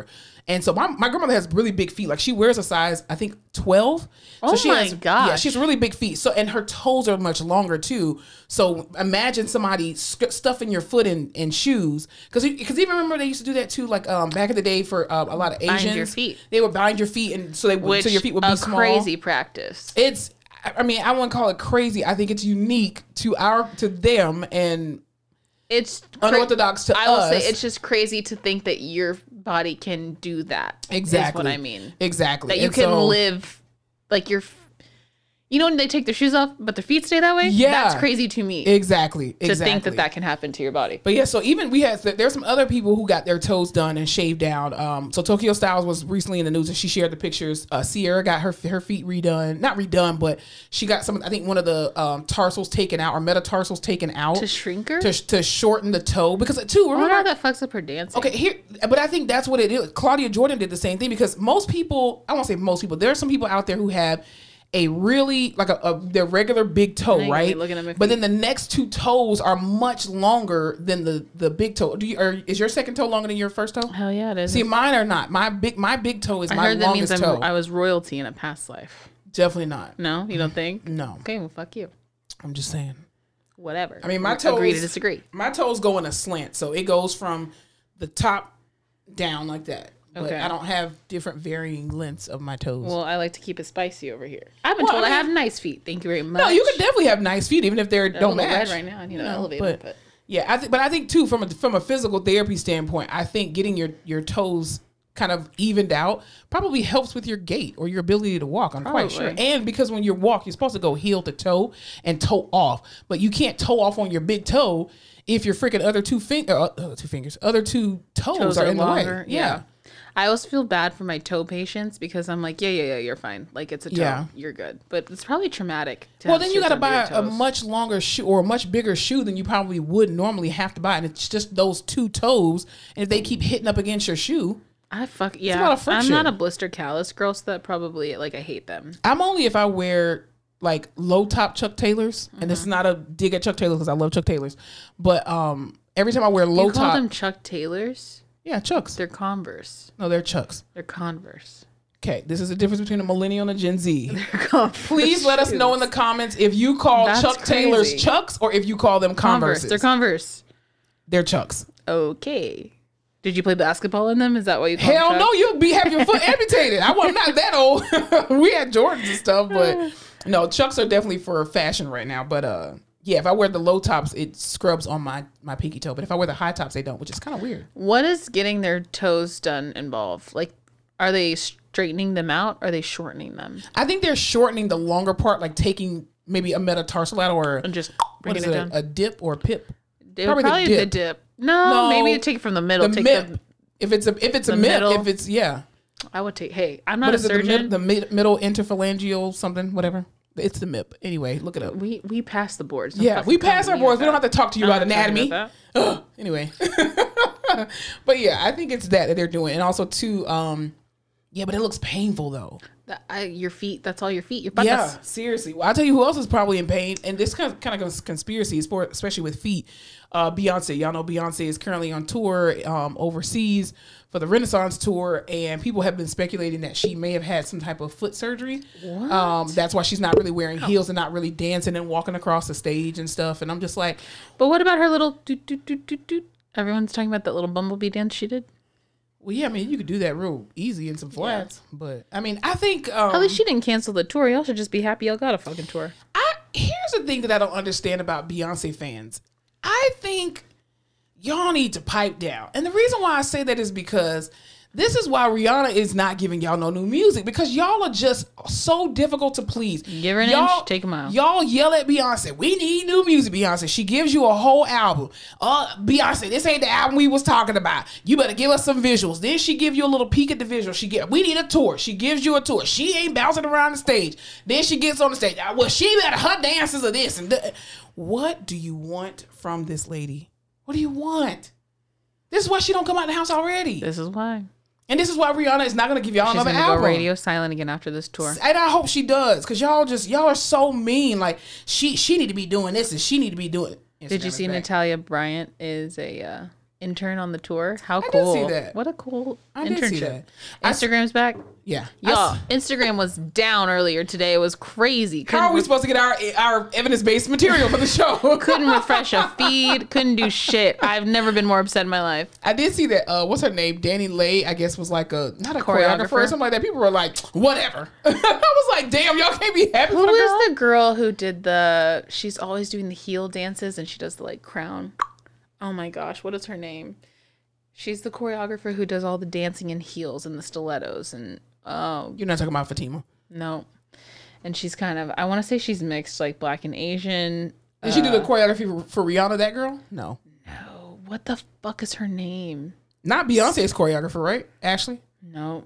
And so my, my grandmother has really big feet. Like she wears a size, I think twelve. Oh so she my has, gosh. Yeah, she has really big feet. So, and her toes are much longer too. So imagine somebody st- stuffing your foot in, in shoes. Cause, cause even remember they used to do that too, like um, back in the day for uh, a lot of Asians. Bind your feet. They would bind your feet and so they would, Which so your feet would be a small. crazy practice. It's, I mean, I wouldn't call it crazy. I think it's unique to our, to them and It's cra- unorthodox to I will us. say it's just crazy to think that your body can do that. Exactly. Is what I mean. Exactly. That you And can so- live like you're. You know when they take their shoes off, but their feet stay that way? Yeah. That's crazy to me. Exactly. to Exactly. think that that can happen to your body. But yeah, so even we had there's some other people who got their toes done and shaved down. Um, so Tokyo Styles was recently in the news and she shared the pictures. Uh, Sierra got her her feet redone, not redone, but she got some. I think one of the um, tarsals taken out or metatarsals taken out To shrink her? to to shorten the toe because too. I wonder Remember how that fucks up her dancing. Okay, here, but I think that's what it is. Claudia Jordan did the same thing because most people, I won't say most people, there are some people out there who have a really, like a, a their regular big toe, Now you right? be looking at my But feet. then the next two toes are much longer than the, the big toe. Do you, or is your second toe longer than your first toe? Hell yeah, it is. See, mine are not. My big my big toe is I my heard that means longest I'm, toe. I was royalty in a past life. Definitely not. No, you don't think? No. Okay, well, fuck you. I'm just saying. Whatever. I mean, my We toes. agree to disagree. My toes go in a slant, so it goes from the top down like that. But Okay. I don't have different varying lengths of my toes. Well, I like to keep it spicy over here. I've been Well, told I I, mean- have nice feet. Thank you very much. no, you could definitely have nice feet, even if they They're don't a little match. red right now. I need to No, elevate but, them. But yeah, I think, but I think too, from a from a physical therapy standpoint, I think getting your your toes kind of evened out probably helps with your gait or your ability to walk. I'm quite sure. Probably. And because when you walk, you're supposed to go heel to toe and toe off, but you can't toe off on your big toe if your freaking other two finger, uh, uh, two fingers, other two toes, toes are, are in the longer. way. Yeah. I always feel bad for my toe patients because I'm like, yeah, yeah, yeah, you're fine. Like it's a toe, Yeah. you're good. But it's probably traumatic. To Well, have then you shit got to under buy your a toes. much longer shoe or a much bigger shoe than you probably would normally have to buy. And it's just those two toes. And if they keep hitting up against your shoe, I fuck yeah. lot of I'm friction. not a blister callus girl, so that probably like I hate them. I'm only if I wear like low top Chuck Taylors. And it's not a dig at Chuck Taylors because I love Chuck Taylors. But um, every time I wear low You call top. them Chuck Taylors? Yeah, Chucks. They're Converse. No, they're Chucks. They're Converse. Okay, this is the difference between a millennial and a Gen Z. Converse Please let us know in the comments if you call That's Chuck Taylors crazy. Chucks or if you call them Converse. Converses. They're Converse. They're Chucks. Okay. Did you play basketball in them? Is that why you call Hell them no, Chucks? you'll be have your foot amputated. I was not that old. We had Jordans and stuff, but no, Chucks are definitely for fashion right now. But uh, yeah, if I wear the low tops, it scrubs on my my pinky toe. But if I wear the high tops, they don't, which is kind of weird. What is getting their toes done involve? Like, are they straightening them out? Or are they shortening them I think they're shortening the longer part, like taking maybe a metatarsal out or and just what bringing is it it, down? a, a dip or a pip. They probably probably, the the dip. dip. No, No, maybe you take it from the middle. The take mip. the. If it's a if it's a the mip, middle. if it's yeah. I would take. Hey, I'm What not a is it? The, surgeon. mid, the mid, middle interphalangeal something, whatever. It's the M I P. Anyway, look it up. we we passed the boards. Don't Yeah, fucking we come pass to our me boards. with We don't that. have to talk to you I'm about not talking anatomy. about Ugh, anyway, but yeah, I think it's that that they're doing, and also too, um, yeah, but it looks painful though. that. I, your feet. That's all your feet. Your Yeah, patas. seriously. Well, I'll tell you who else is probably in pain, and this kind of, kind of conspiracy is for, especially with feet. Uh, Beyonce, y'all know Beyonce is currently on tour um, overseas for the Renaissance tour, and people have been speculating that she may have had some type of foot surgery. What? Um, that's why she's not really wearing heels and not really dancing and walking across the stage and stuff. And I'm just like, But what about her little doot doot doot doot doot? Everyone's talking about that little bumblebee dance she did. well, yeah, I mean, you could do that real easy in some flats, but I mean, I think um, At least she didn't cancel the tour. Y'all should just be happy y'all got a fucking tour. I here's the thing that I don't understand about Beyonce fans. I think y'all need to pipe down. And the reason why I say that is because this is why Rihanna is not giving y'all no new music, because y'all are just so difficult to please. Give her an y'all, inch, take a mile. Y'all yell at Beyonce, we need new music, Beyonce. She gives you a whole album. Uh, Beyonce, this ain't the album we was talking about. You better give us some visuals. Then she give you a little peek at the visuals. She get, we need a tour. She gives you a tour. She ain't bouncing around the stage. Then she gets on the stage. Uh, Well, she better, her dances are this and that. What do you want from this lady? What do you want? This is why she don't come out the house already. This is why. And this is why Rihanna is not going to give y'all She's another gonna album. go radio silent again after this tour. And I hope she does, because y'all just, y'all are so mean. Like, she she need to be doing this and she need to be doing it. Did you see back. Natalia Bryant is a uh, intern on the tour. How I cool. did see that. What a cool I internship. did see that. I s- Instagram's back. Yeah. Y'all, I s- Instagram was down earlier today. It was crazy. How are we Couldn't, supposed to get our our evidence based material for the show? couldn't refresh a feed. Couldn't do shit. I've never been more upset in my life. I did see that. Uh, what's her name? Danny Lay, I guess, was like a not a choreographer, Choreographer. or something like that. People were like, whatever. I was like, damn, y'all can't be happy Who for the girl. is the girl who did the? She's always doing the heel dances and she does the like crown. Oh my gosh, what is her name? She's the choreographer who does all the dancing in heels and the stilettos and oh You're not talking about Fatima. no. And she's kind of I want to say she's mixed like black and Asian. Did she do the choreography for, for Rihanna? That girl? No, No, what the fuck is her name? not Beyonce's choreographer, right? Ashley. No,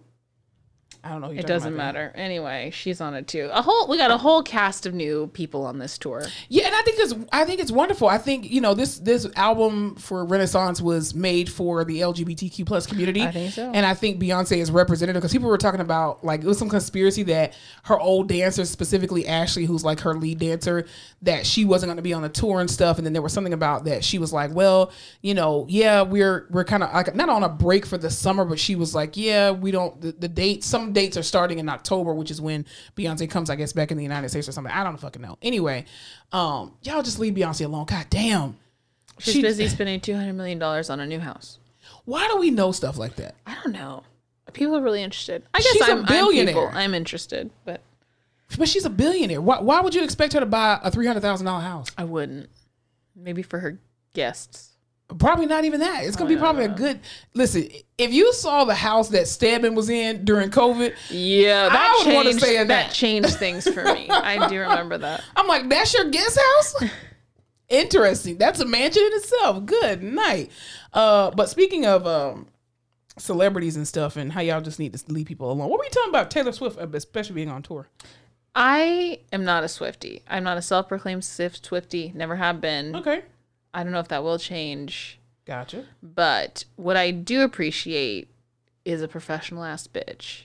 I don't know. Who you're it talking doesn't about matter. Anyway, she's on it too. A whole we got a whole cast of new people on this tour. Yeah, and I think it's I think it's wonderful. I think you know this this album for Renaissance was made for the L G B T Q plus community. I think so. And I think Beyonce is representative because people were talking about like it was some conspiracy that her old dancers, specifically Ashley, who's like her lead dancer, that she wasn't going to be on the tour and stuff. And then there was something about that she was like, well, you know, yeah, we're we're kind of like not on a break for the summer, but she was like, yeah, we don't the, the dates. Some dates are starting in October, which is when Beyonce comes, I guess, back in the United States or something. I don't fucking know. Anyway, um, y'all just leave Beyonce alone. God damn. She's She- busy spending two hundred million dollars on a new house. Why do we know stuff like that? I don't know. People are really interested. I guess She's a I'm, billionaire. I'm, people. I'm interested, but But she's a billionaire. Why, why would you expect her to buy a three hundred thousand dollars house? I wouldn't. Maybe for her guests. Probably not even that. It's going to be probably a good... Listen, if you saw the house that Stedman was in during COVID, Yeah, that I would wanna changed. stay in that that. changed things for me. I do remember that. I'm like, that's your guest house? Interesting. That's a mansion in itself. Good night. Uh, but speaking of um, celebrities and stuff and how y'all just need to leave people alone, what were you talking about Taylor Swift, especially being on tour? I am not a Swiftie. I'm not a self-proclaimed Swift Swiftie. Never have been. Okay. I don't know if that will change. Gotcha. But what I do appreciate is a professional ass bitch.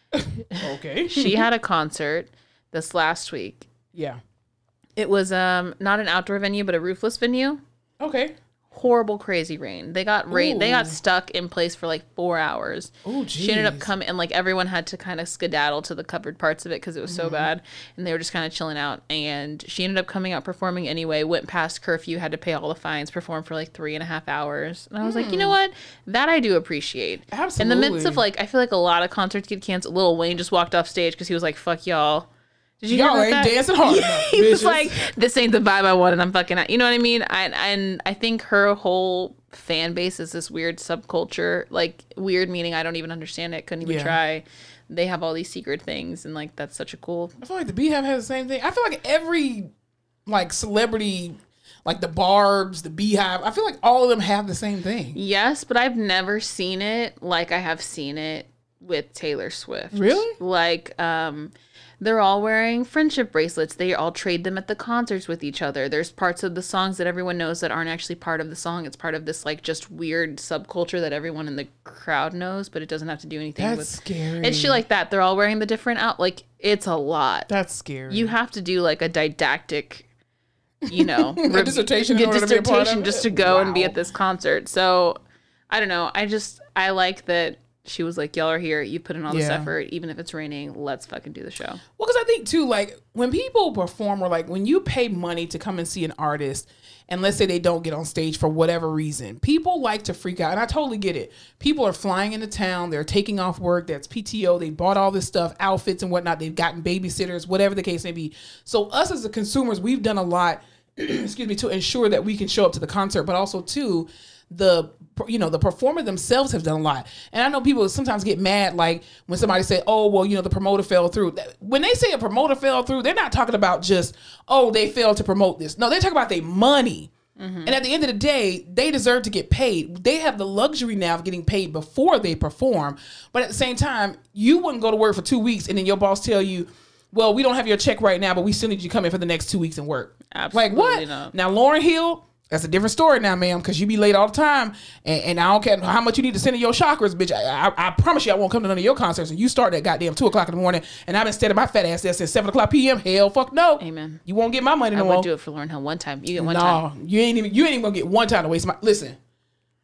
Okay. She had a concert this last week. Yeah. It was um not an outdoor venue, but a roofless venue. Okay. Horrible, crazy rain. They got rain. They got Ooh. stuck in place for like four hours. Oh, She ended up jeez. coming, and like everyone had to kind of skedaddle to the covered parts of it because it was Mm-hmm. so bad, and they were just kind of chilling out. And she ended up coming out performing anyway. Went past curfew, had to pay all the fines, performed for like three and a half hours. And I was like, you know what? That I do appreciate. In the midst Absolutely. of like, I feel like a lot of concerts get canceled. Lil Wayne just walked off stage because he was like, "Fuck y'all." Did you Y'all hear ain't about that? dancing hard enough, He was bitches. like, "This ain't the vibe I want," and I'm fucking out. You know what I mean? I, and I think her whole fan base is this weird subculture. Like weird meaning I don't even understand it. Couldn't even Yeah. try. They have all these secret things, and like that's such a cool. I feel like the Beehive has the same thing. I feel like every like celebrity, like the Barbs, the Beehive, I feel like all of them have the same thing. Yes, but I've never seen it like I have seen it with Taylor Swift. Really? Like, um, they're all wearing friendship bracelets. They all trade them at the concerts with each other. There's parts of the songs that everyone knows that aren't actually part of the song. It's part of this like just weird subculture that everyone in the crowd knows, but it doesn't have to do anything That's with. scary. It's shit like that. They're all wearing the different out. Like it's a lot. That's scary. You have to do like a didactic, you know, A dissertation in a order to be a part of dissertation it? just to go and be Wow. at this concert. So I don't know. I just I like that she was like, "Y'all are here. You put in all this Yeah. effort, even if it's raining. Let's fucking do the show." Well, because I think too, like when people perform or like when you pay money to come and see an artist, and let's say they don't get on stage for whatever reason, people like to freak out, and I totally get it. People are flying into town, they're taking off work, that's P T O, they bought all this stuff, outfits and whatnot, they've gotten babysitters, whatever the case may be. So us as the consumers, we've done a lot, excuse me, to ensure that we can show up to the concert, but also too, the you know the performer themselves have done a lot. And I know people sometimes get mad like when somebody say, oh well, you know, the promoter fell through. When they say a promoter fell through, they're not talking about just, oh, they failed to promote this. No, they're talking about their money. And at the end of the day, they deserve to get paid. They have the luxury now of getting paid before they perform. But at the same time, you wouldn't go to work for two weeks and then your boss tell you, well, we don't have your check right now, but we still need you to come in for the next two weeks and work. Absolutely Like what? not. Now, Lauryn Hill, that's a different story now, ma'am, because you be late all the time, and, and I don't care how much you need to send in your chakras, bitch. I, I, I promise you I won't come to none of your concerts, and you start at goddamn two o'clock in the morning, and I've been standing my fat ass there since seven o'clock p m. Hell, fuck no. Amen. You won't get my money I no would more. do it for Lauryn Hill one time. You get one No, time. you ain't even you ain't even gonna get one time to waste my. Listen,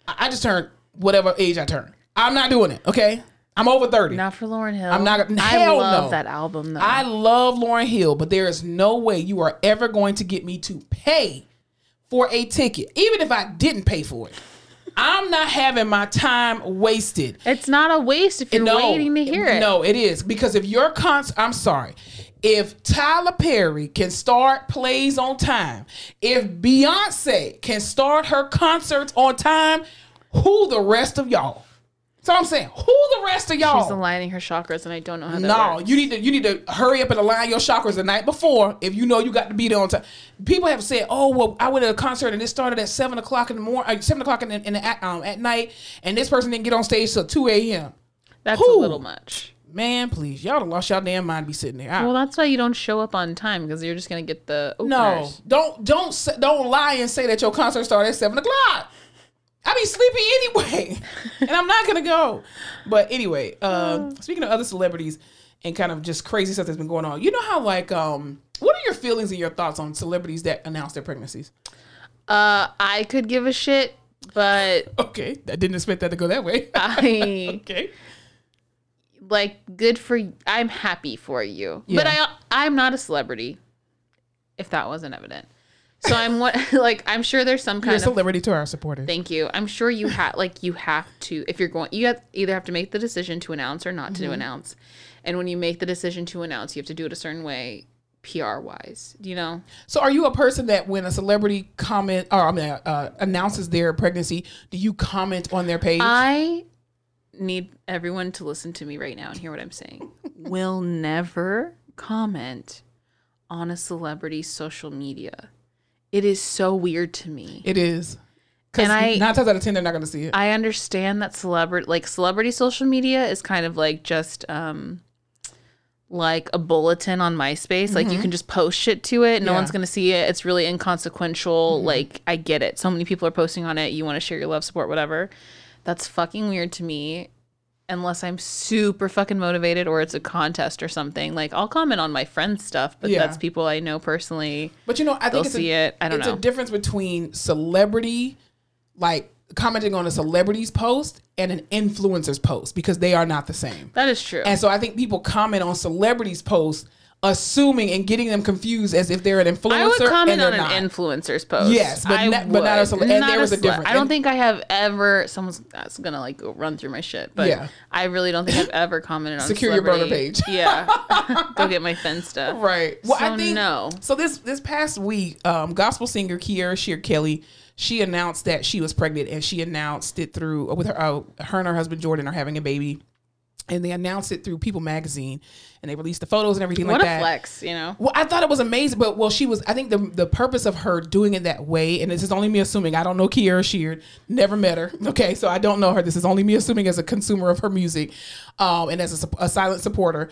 I I just turned whatever age I turned. I'm not doing it. Okay. I'm over thirty. Not for Lauryn Hill. I'm not. I Hell love no. that album though. I love Lauryn Hill, but there is no way you are ever going to get me to pay for a ticket, even if I didn't pay for it. I'm not having my time wasted. It's not a waste if you're no, waiting to hear it. No, it is. Because if your concert, I'm sorry, if Tyler Perry can start plays on time, if Beyonce can start her concerts on time, who the rest of y'all? So I'm saying, who the rest of y'all? She's aligning her chakras, and I don't know how that No, works. you need to you need to hurry up and align your chakras the night before if you know you got to be there on time. People have said, "Oh, well, I went to a concert and it started at seven o'clock in the morning, uh, seven o'clock in the, in the um, at night, and this person didn't get on stage till two a.m." That's Who? a little much. Man, please, y'all done lost y'all damn mind to be sitting there. I- Well, that's why you don't show up on time because you're just gonna get the no, openers. don't don't say- don't lie and say that your concert started at seven o'clock. I be sleepy anyway, and I'm not gonna go. But anyway, uh, speaking of other celebrities and kind of just crazy stuff that's been going on, you know how like, um, what are your feelings and your thoughts on celebrities that announce their pregnancies? Uh, I could give a shit, but Okay, I didn't expect that to go that way. I Okay, like good for. I'm happy for you, Yeah. but I I'm not a celebrity. If that wasn't evident, so I'm what like I'm sure there's some you're a kind of. celebrity to our supporters. Thank you. I'm sure you have like you have to if you're going you have, either have to make the decision to announce or not to Mm-hmm. announce. And when you make the decision to announce, you have to do it a certain way P R wise. Do you know? So, are you a person that when a celebrity comment or I mean uh, announces their pregnancy, do you comment on their page? I need everyone to listen to me right now and hear what I'm saying. Will never comment on a celebrity's social media. It is so weird to me. It is. Because And I- nine times out of ten, they're not going to see it. I understand that celebrity, like celebrity social media is kind of like just um, like a bulletin on MySpace. Like you can just post shit to it. No Yeah. one's going to see it. It's really inconsequential. Like I get it. So many people are posting on it. You want to share your love, support, whatever. That's fucking weird to me. Unless I'm super fucking motivated or it's a contest or something. Like I'll comment on my friends' stuff, but Yeah. that's people I know personally. But you know, I think They'll it's see a, it. I don't it's know. a difference between celebrity, like commenting on a celebrity's post, and an influencer's post because they are not the same. That is true. And so I think people comment on celebrities' posts, assuming and getting them confused as if they're an influencer. I would comment and on they're an not. influence's post. Yes, but I not- but not a would. cele- and there was a cele- difference. I don't And- think I have ever. Someone's that's gonna like go run through my shit, but Yeah. I really don't think I've ever commented on. Secure your burner celebrity- page. Yeah, go get my Finsta. Right. Well, So I think no. So this this past week, um, gospel singer Kiara Shear Kelly, she announced that she was pregnant, and she announced it through with her uh, her and her husband Jordan are having a baby, and they announced it through People Magazine, and they released the photos and everything What like a that. flex, you know. Well, I thought it was amazing, but well, she was. I think the the purpose of her doing it that way, and this is only me assuming. I don't know Kiara Sheard, never met her. Okay, so I don't know her. This is only me assuming as a consumer of her music, um, and as a, sup- a silent supporter.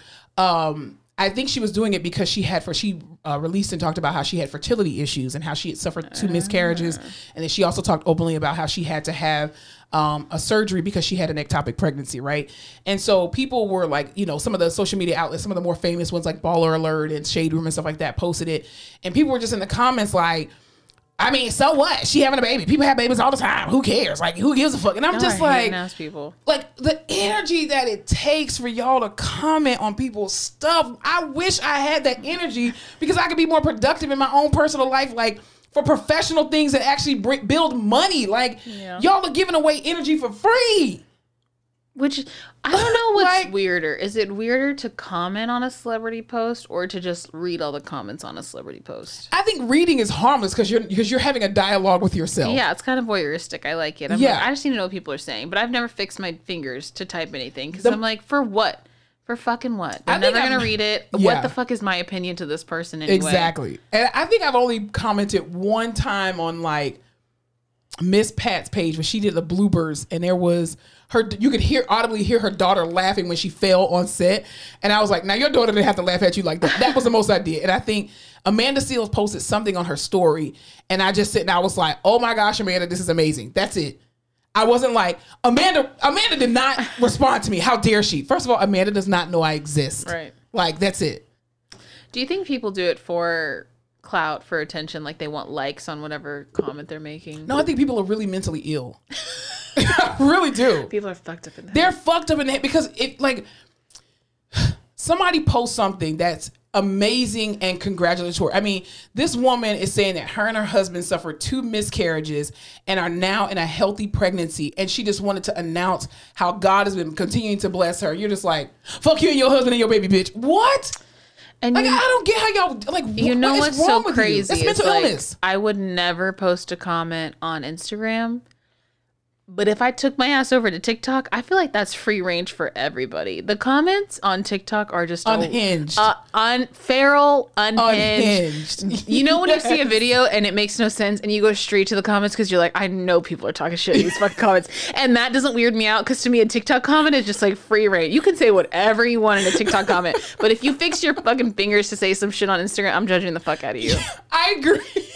Um, I think she was doing it because she had for she uh, released and talked about how she had fertility issues and how she had suffered two miscarriages, and then she also talked openly about how she had to have um, a surgery because she had an ectopic pregnancy, right? And so people were like, you know, some of the social media outlets, some of the more famous ones like Baller Alert and Shade Room and stuff like that, posted it, and people were just in the comments like, I mean, so what? She having a baby. People have babies all the time. Who cares? Like, who gives a fuck? And I'm Y'all just are like, hating-ass people. like the energy that it takes for y'all to comment on people's stuff. I wish I had that energy because I could be more productive in my own personal life, like for professional things that actually bring, build money. Like Yeah. y'all are giving away energy for free. Which I don't know what's Like- weirder. Is it weirder to comment on a celebrity post or to just read all the comments on a celebrity post? I think reading is harmless because you're because you're having a dialogue with yourself. Yeah, it's kind of voyeuristic. I like it. I'm Yeah. like, I just need to know what people are saying, but I've never fixed my fingers to type anything because The- I'm like, for what? For fucking what? I I'm think never I'm- gonna read it. Yeah. What the fuck is my opinion to this person anyway? Exactly. And I think I've only commented one time on like Miss Pat's page when she did the bloopers, and there was her. You could hear audibly hear her daughter laughing when she fell on set, and I was like, "Now your daughter didn't have to laugh at you like that." That was the most I did, and I think Amanda Seales posted something on her story, and I just sit and I was like, "Oh my gosh, Amanda, this is amazing." That's it. I wasn't like Amanda. Amanda did not respond to me. How dare she? First of all, Amanda does not know I exist. Right. Like that's it. Do you think people do it for clout, for attention, like they want likes on whatever comment they're making? No, I think people are really mentally ill. I really do. People are fucked up in the They're head. fucked up in the head because it like somebody posts something that's amazing and congratulatory. I mean, this woman is saying that her and her husband suffered two miscarriages and are now in a healthy pregnancy, and she just wanted to announce how God has been continuing to bless her. You're just like, fuck you and your husband and your baby, bitch. What? And Like, you, I don't get how y'all like. you know what what's is wrong so with crazy? You? It's It's mental like, illness. I would never post a comment on Instagram. But if I took my ass over to TikTok, I feel like that's free range for everybody. The comments on TikTok are just Unhinged. Uh, un feral, unhinged. Unhinged. You know when you see a Yes. video and it makes no sense and you go straight to the comments because you're like, I know people are talking shit in these fucking comments. And that doesn't weird me out because to me a TikTok comment is just like free range. You can say whatever you want in a TikTok comment. But if you fix your fucking fingers to say some shit on Instagram, I'm judging the fuck out of you. I agree.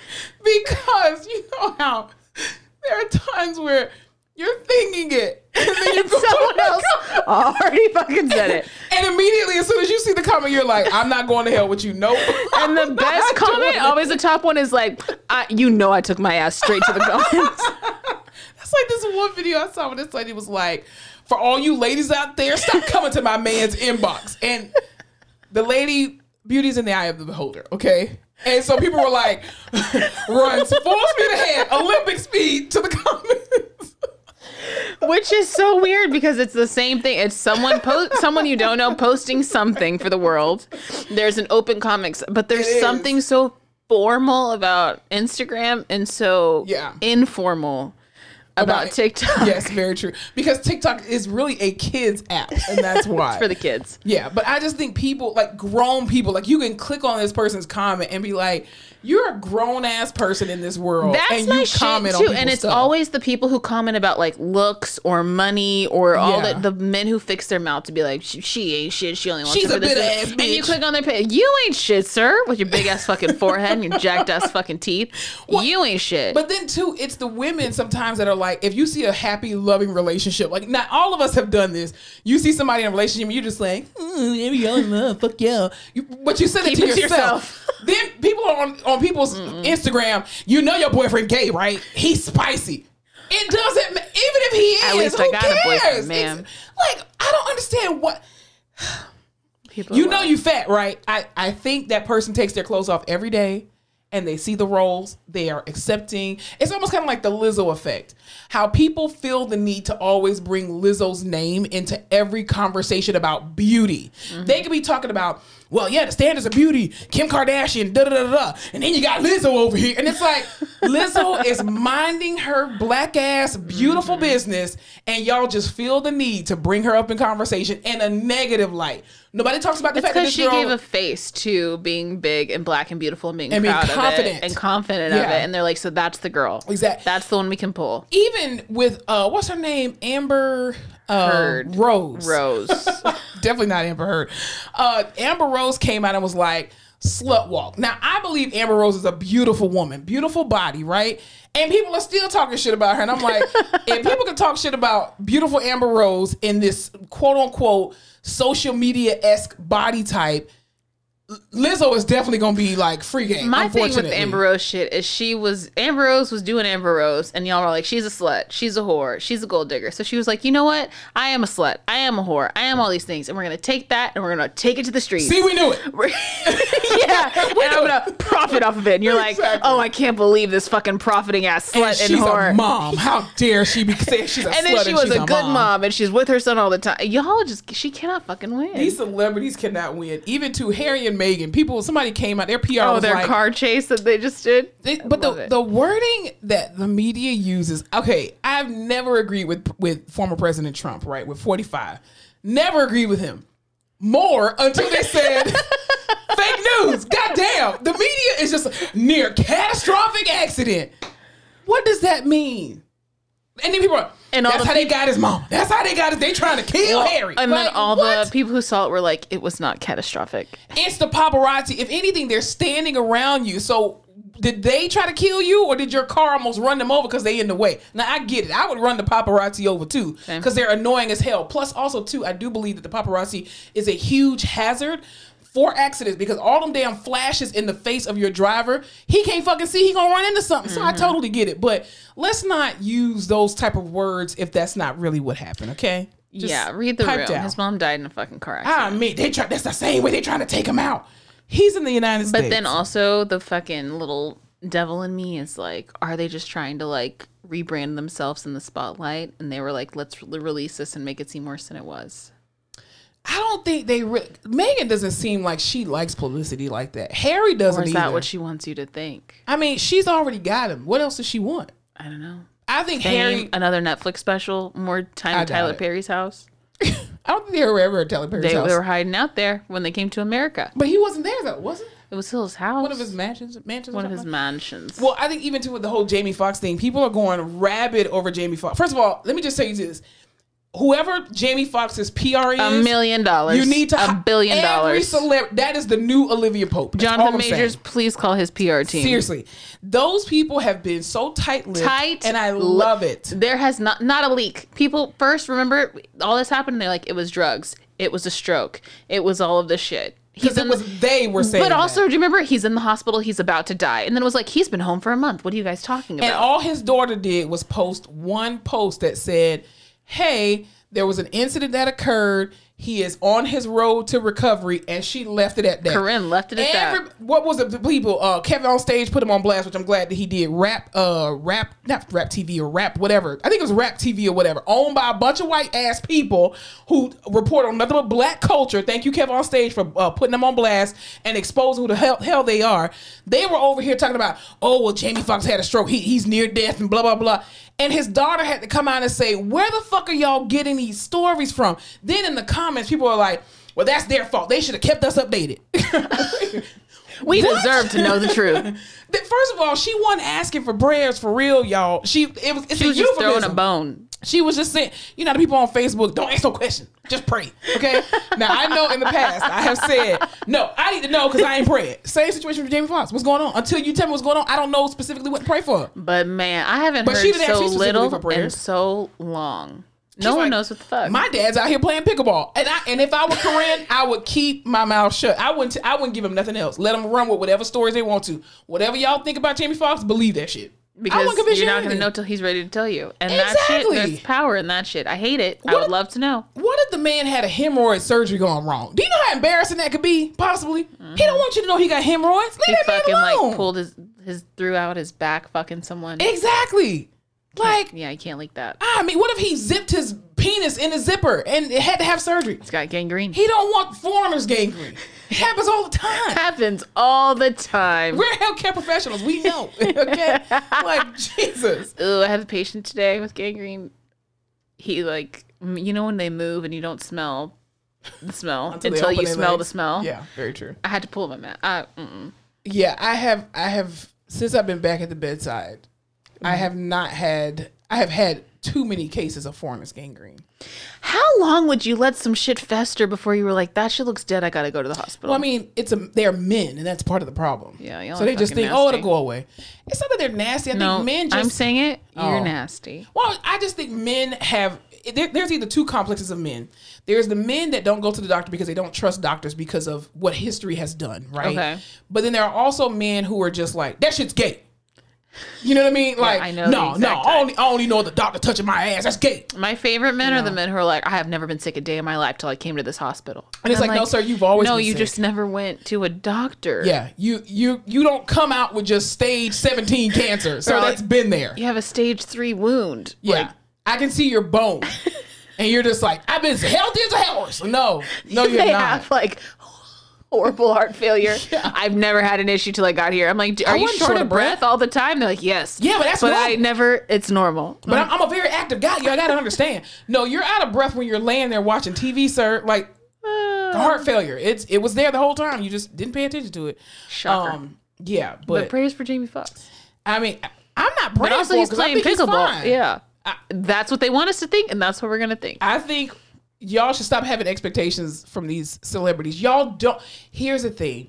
Because you know how there are times where you're thinking it and then you And go to someone the else comment, already fucking said it. and immediately as soon as you see the comment, you're like, I'm not going to hell with you. Nope. And the I'm best not doing comment, it. always the top one, is like, I, you know I took my ass straight to the comments. That's like this one video I saw where this lady was like, for all you ladies out there, stop coming to my man's inbox. And the lady, beauty's in the eye of the beholder, okay? And so people were like, runs full speed ahead, Olympic speed to the comments. Which is so weird because it's the same thing. It's someone post, someone you don't know posting something for the world. There's an open comics, but there's It is. something so formal about Instagram and so Yeah. informal about, About- TikTok. Yes, very true. Because TikTok is really a kid's app, and that's why. It's for the kids. Yeah, but I just think people, like grown people, like you can click on this person's comment and be like, you're a grown ass person in this world. That's and my you shit comment too, on and people's it's stuff. always the people who comment about like looks or money or all Yeah. the, the men who fix their mouth to be like she, she ain't shit. She only wants She's it for a this. bitter and- ass And you bitch. click on their page. You ain't shit, sir, with your big ass fucking forehead and your jacked ass fucking teeth. You ain't shit. But then too, it's the women sometimes that are like, if you see a happy, loving relationship, like not all of us have done this. You see somebody in a relationship, and you're just like, mm, there we go, love, fuck yeah. You, but you said it Keep to it to yourself. Then people are on, on people's Instagram, you know your boyfriend gay, right? He's spicy. It doesn't, ma- even if he is, At least who I got a cares? boyfriend, ma'am. It's- Like, I don't understand what. People You are know wild. you fat, right? I, I think that person takes their clothes off every day and they see the rolls. They are accepting. It's almost kind of like the Lizzo effect. How people feel the need to always bring Lizzo's name into every conversation about beauty. Mm-hmm. They could be talking about, well, yeah, the standards of beauty, Kim Kardashian, da da da da. And then you got Lizzo over here. And it's like, Lizzo is minding her black ass, beautiful Mm-hmm. business. And y'all just feel the need to bring her up in conversation in a negative light. Nobody talks about the It's fact that because this she girl, gave a face to being big and black and beautiful and being And being proud confident. of it and confident of Yeah. it. And they're like, so that's the girl. Exact- That's the one we can pull. even with uh, what's her name, Amber uh, Heard. Rose. Rose. Definitely not Amber Heard. Uh, Amber Rose came out and was like, slut walk. Now, I believe Amber Rose is a beautiful woman, beautiful body, right? And people are still talking shit about her. And I'm like, if people can talk shit about beautiful Amber Rose in this quote unquote social media-esque body type, Lizzo is definitely gonna be like free game. My thing with unfortunately. Amber Rose shit is she was Amber Rose was doing Amber Rose, and y'all were like, she's a slut, she's a whore, she's a gold digger. So she was like, you know what? I am a slut, I am a whore, I am all these things, and we're gonna take that and we're gonna take it to the streets. See, we knew it. Yeah, and I'm gonna profit off of it. And you're like, Exactly. oh, I can't believe this fucking profiting ass slut And and, she's whore. a mom. How dare she be saying she's a and slut then she was she's a good mom. and she's with her son all the time. Y'all just she cannot fucking win. These celebrities cannot win. Even to Harry and Meghan, people. Somebody came out. Their P R oh, was their like, car chase that they just did. They, I but love the it. the wording that the media uses. Okay, I've never agreed with with former President Trump. Right, with forty-five, never agreed with him. More until they said fake news. Goddamn, the media is just near catastrophic accident. What does that mean? And then people are, And all that's the how they got his mom. That's how they got it. They trying to kill Well, Harry. And Like, then all what? the people who saw it were like, it was not catastrophic. It's the paparazzi. If anything, they're standing around you. So did they try to kill you, or did your car almost run them over because they in the way? Now I get it. I would run the paparazzi over too because Same. they're annoying as hell. Plus, also too, I do believe that the paparazzi is a huge hazard four accidents because all them damn flashes in the face of your driver, he can't fucking see, he gonna run into something. Mm-hmm. So I totally get it. But let's not use those type of words if that's not really what happened, okay? Just yeah, read the room. Down. His mom died in a fucking car accident. I mean, they try, that's the same way they're trying to take him out. He's in the United but States. But then also the fucking little devil in me is like, are they just trying to like rebrand themselves in the spotlight? And they were like, let's re- release this and make it seem worse than it was. I don't think they re- Megan doesn't seem like she likes publicity like that. Harry doesn't either. Or is that either. What she wants you to think? I mean, she's already got him. What else does she want? I don't know. I think Fame, Harry... Another Netflix special, more time at Tyler it. Perry's house. I don't think they were ever at Tyler Perry's they, house. They were hiding out there when they came to America. But he wasn't there though, was it? It was his house. One of his mansions. mansions One of his like? mansions. Well, I think even too with the whole Jamie Foxx thing, people are going rabid over Jamie Foxx. First of all, let me just say this. Whoever Jamie Foxx's P R is, a million dollars. You need to a billion every dollars. Celeb- that is the new Olivia Pope. That's Jonathan Majors, saying. Please call his P R team. Seriously, those people have been so tight-lipped, tight, and I love li- it. There has not not a leak. People first remember all this happened. And they're like, it was drugs. It was a stroke. It was all of this shit. He's in the, was, they were saying, but also, that. do you remember he's in the hospital? He's about to die, and then it was like he's been home for a month. What are you guys talking about? And all his daughter did was post one post that said, "Hey, there was an incident that occurred. He is on his road to recovery," and she left it at that. Corinne left it at Every, that. What was it? The people? Uh, Kevin on stage put him on blast, which I'm glad that he did. Rap, uh, rap, not Rap T V or Rap, whatever. I think it was Rap T V or whatever, owned by a bunch of white ass people who report on nothing but black culture. Thank you, Kevin on stage, for uh, putting them on blast and exposing who the hell, hell they are. They were over here talking about, oh well, Jamie Foxx had a stroke. He, he's near death and blah blah blah. And his daughter had to come out and say, where the fuck are y'all getting these stories from? Then in the comments, people are like, well, that's their fault. They should have kept us updated. We what? deserve to know the truth. First of all, she wasn't asking for prayers for real, y'all. She it was, it's she was a just euphemism. throwing a bone. She was just saying, you know, the people on Facebook, don't ask no question. Just pray. Okay? Now, I know in the past, I have said, no, I need to know because I ain't praying. Same situation with Jamie Foxx. What's going on? Until you tell me what's going on, I don't know specifically what to pray for. But man, I haven't but heard so little and so long. No She's one like, knows what the fuck. My dad's out here playing pickleball, and I and if I were Corinne, I would keep my mouth shut. I wouldn't. T- I wouldn't give him nothing else. Let them run with whatever stories they want to. Whatever y'all think about Jamie Foxx, believe that shit. Because you're not going to know till he's ready to tell you, and exactly. that shit. There's power in that shit. I hate it. What I would if, love to know. What if the man had a hemorrhoid surgery going wrong? Do you know how embarrassing that could be? Possibly. Mm-hmm. He don't want you to know he got hemorrhoids. Leave he that fucking man alone. like pulled his his threw out his back, fucking someone. Exactly. Like, yeah, you can't leak that. I mean, what if he zipped his penis in a zipper and it had to have surgery? It's got gangrene. He don't want foreigners gangrene. It happens all the time. Happens all the time. We're healthcare professionals. We know. Okay? Like, Jesus. Ooh, I had a patient today with gangrene. He, like, you know when they move and you don't smell the smell until, until you smell legs. the smell? Yeah, very true. I had to pull my mat. I, mm-mm. Yeah, I have, I have, since I've been back at the bedside, I have not had, I have had too many cases of foreigners gangrene. How long would you let some shit fester before you were like, that shit looks dead, I gotta go to the hospital? Well, I mean, it's a, they're men, and that's part of the problem. Yeah, so they just think, nasty. oh, it'll go away. It's not that they're nasty. I no, think men just... I'm saying it, you're oh. nasty. Well, I just think men have... There, there's either two complexes of men. There's the men that don't go to the doctor because they don't trust doctors because of what history has done, right? Okay. But then there are also men who are just like, that shit's gay. You know what I mean? Like, yeah, I know no, no, I only, I only know the doctor touching my ass. That's gay. My favorite men you know? are the men who are like, I have never been sick a day in my life till I came to this hospital. And, and it's like, like, no, sir, you've always no, been you sick. just never went to a doctor. Yeah, you you you don't come out with just stage seventeen cancer. So that's like, been there. You have a stage three wound. Yeah, like, I can see your bone. And you're just like, I've been healthy as a horse. No, no, you're they not. Have like horrible heart failure. Yeah. I've never had an issue till I got here. I'm like, are you short, short of breath? breath all the time? They're like, yes. Yeah, but that's but normal. I never. It's normal. But I'm, I'm a very active guy. You got to understand. No, you're out of breath when you're laying there watching T V, sir. Like uh, the heart failure. It's it was there the whole time. You just didn't pay attention to it. Shocker. Um, yeah, but, but prayers for Jamie Foxx. I mean, I'm not praying but also for he's playing pickleball. Yeah, I, that's what they want us to think, and that's what we're gonna think. I think. Y'all should stop having expectations from these celebrities. Y'all don't. Here's the thing.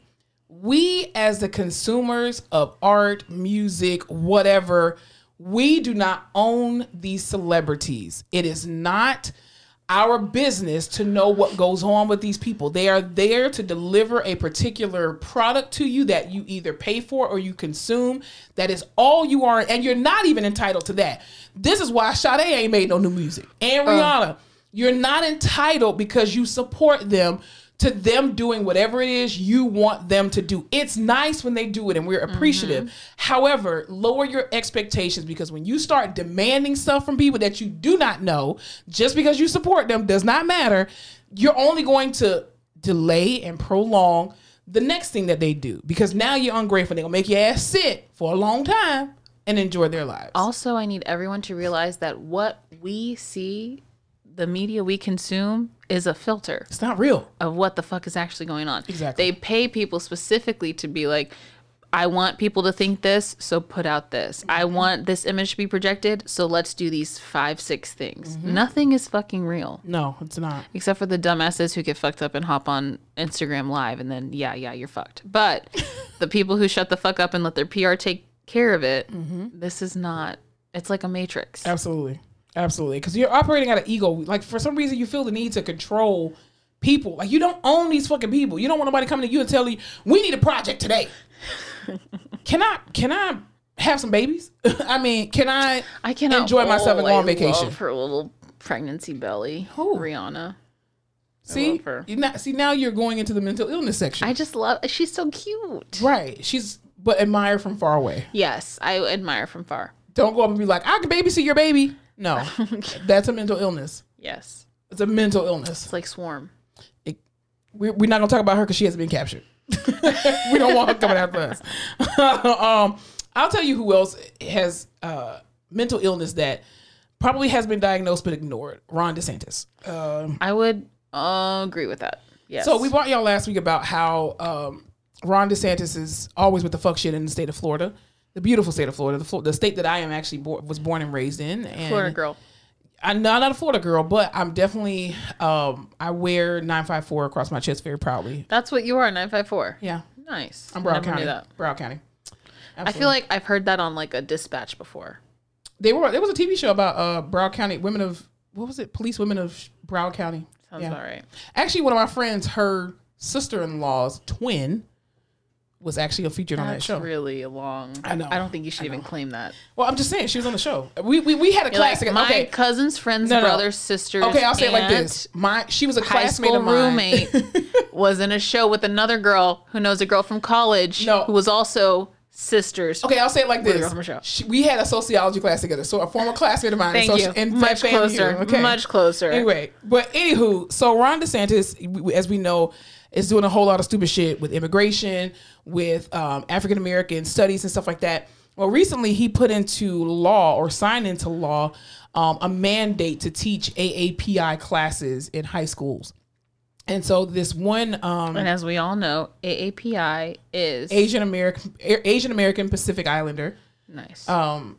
We, as the consumers of art, music, whatever, we do not own these celebrities. It is not our business to know what goes on with these people. They are there to deliver a particular product to you that you either pay for or you consume. That is all you are, and you're not even entitled to that. This is why Sade ain't made no new music. And Rihanna, uh. you're not entitled because you support them to them doing whatever it is you want them to do. It's nice when they do it and we're appreciative. Mm-hmm. However, lower your expectations, because when you start demanding stuff from people that you do not know, just because you support them does not matter. You're only going to delay and prolong the next thing that they do, because now you're ungrateful. They're going to make your ass sit for a long time and enjoy their lives. Also, I need everyone to realize that what we see, the media we consume, is a filter. It's not real of what the fuck is actually going on. Exactly. They pay people specifically to be like, I want people to think this, so put out this. Mm-hmm. I want this image to be projected, so let's do these five, six things. Mm-hmm. Nothing is fucking real. No, it's not. Except for the dumbasses who get fucked up and hop on Instagram Live, and then, yeah, yeah, you're fucked. But the people who shut the fuck up and let their P R take care of it, mm-hmm. this is not, it's like a matrix. Absolutely. Absolutely. Because you're operating out of ego. Like, for some reason, you feel the need to control people. Like, you don't own these fucking people. You don't want nobody coming to you and telling you, we need a project today. Can I can I have some babies? I mean, can I, I cannot enjoy myself and go on I vacation? Love her little pregnancy belly. Who? Rihanna. See, I love her. You not, see, now you're going into the mental illness section. I just love, she's so cute. Right. She's, but admire from far away. Yes, I admire from far. Don't go up and be like, I can babysit your baby. No, that's a mental illness. Yes. It's a mental illness. It's like Swarm. It, we're, we're not going to talk about her because she hasn't been captured. We don't want her coming after us. um, I'll tell you who else has uh, mental illness that probably has been diagnosed but ignored. Ron DeSantis. Um, I would uh, agree with that. Yes. So we brought y'all last week about how um, Ron DeSantis is always with the fuck shit in the state of Florida. The beautiful state of Florida, the, the state that I am actually bo- was born and raised in. And Florida girl. I'm not, not a Florida girl, but I'm definitely, um, I wear nine five four across my chest very proudly. That's what you are, nine five four. Yeah. Nice. I'm Broward Never County. knew that. Broward County. Absolutely. I feel like I've heard that on like a dispatch before. They were, there was a T V show about uh, Broward County, women of, what was it? Police women of Broward County. Sounds yeah. about right. Actually, one of my friends, her sister-in-law's twin, was actually featured That's on that show. Really long. I know. I don't think you should even claim that. Well, I'm just saying, she was on the show. We we, we had a You're classic. like, my okay. cousin's friend's No, no. brother's sister's Okay, I'll say it like aunt, this. My she was a high classmate school of mine. roommate was in a show with another girl who knows a girl from college No. who was also sisters. Okay, I'll say it like With a this. girl from a show. She, we had a sociology class together. So a former classmate of mine. Thank so you. She, and Much fan you, closer. okay? Much closer. Anyway, but anywho, so Ron DeSantis, as we know, is doing a whole lot of stupid shit with immigration, with um, African American studies and stuff like that. Well, recently he put into law or signed into law um, a mandate to teach A A P I classes in high schools. And so this one, um, And as we all know, A A P I is Asian American, Asian American Pacific Islander nice. um,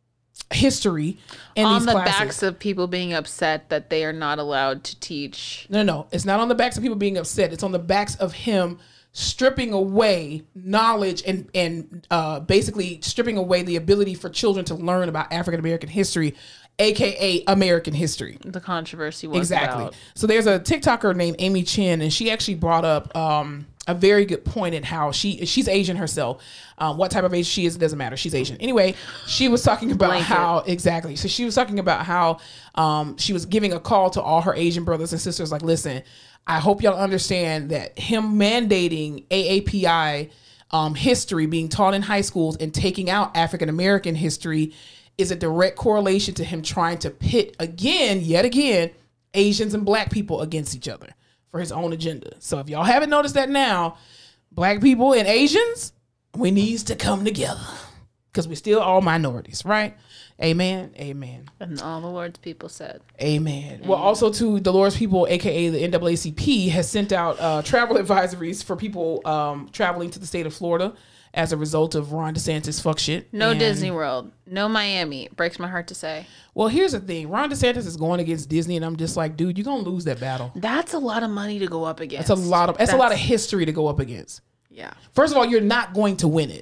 history in on these the classes. backs of people being upset that they are not allowed to teach. No, no, it's not on the backs of people being upset. It's on the backs of him stripping away knowledge and and uh, basically stripping away the ability for children to learn about African American history, aka American history. The controversy was Exactly. about. So there's a TikToker named Amy Chin, and she actually brought up um, a very good point in how she she's Asian herself. Um, what type of Asian she is, it doesn't matter. She's Asian. Anyway, she was talking about Blanket. how exactly. So she was talking about how um, she was giving a call to all her Asian brothers and sisters, like, listen, I hope y'all understand that him mandating A A P I um, history being taught in high schools and taking out African American history is a direct correlation to him trying to pit again, yet again, Asians and black people against each other for his own agenda. So if y'all haven't noticed that now, black people and Asians, we needs to come together because we're still all minorities, right? Amen. Amen. And all the Lord's people said. Amen. Well, also to the Lord's people, aka the N double A C P, has sent out uh, travel advisories for people um, traveling to the state of Florida as a result of Ron DeSantis fuck shit. No And- Disney World. No Miami. Breaks my heart to say. Well, here's the thing. Ron DeSantis is going against Disney, and I'm just like, dude, you're gonna lose that battle. That's a lot of money to go up against. That's a lot of that's, a lot of history to go up against. Yeah. First of all, you're not going to win it.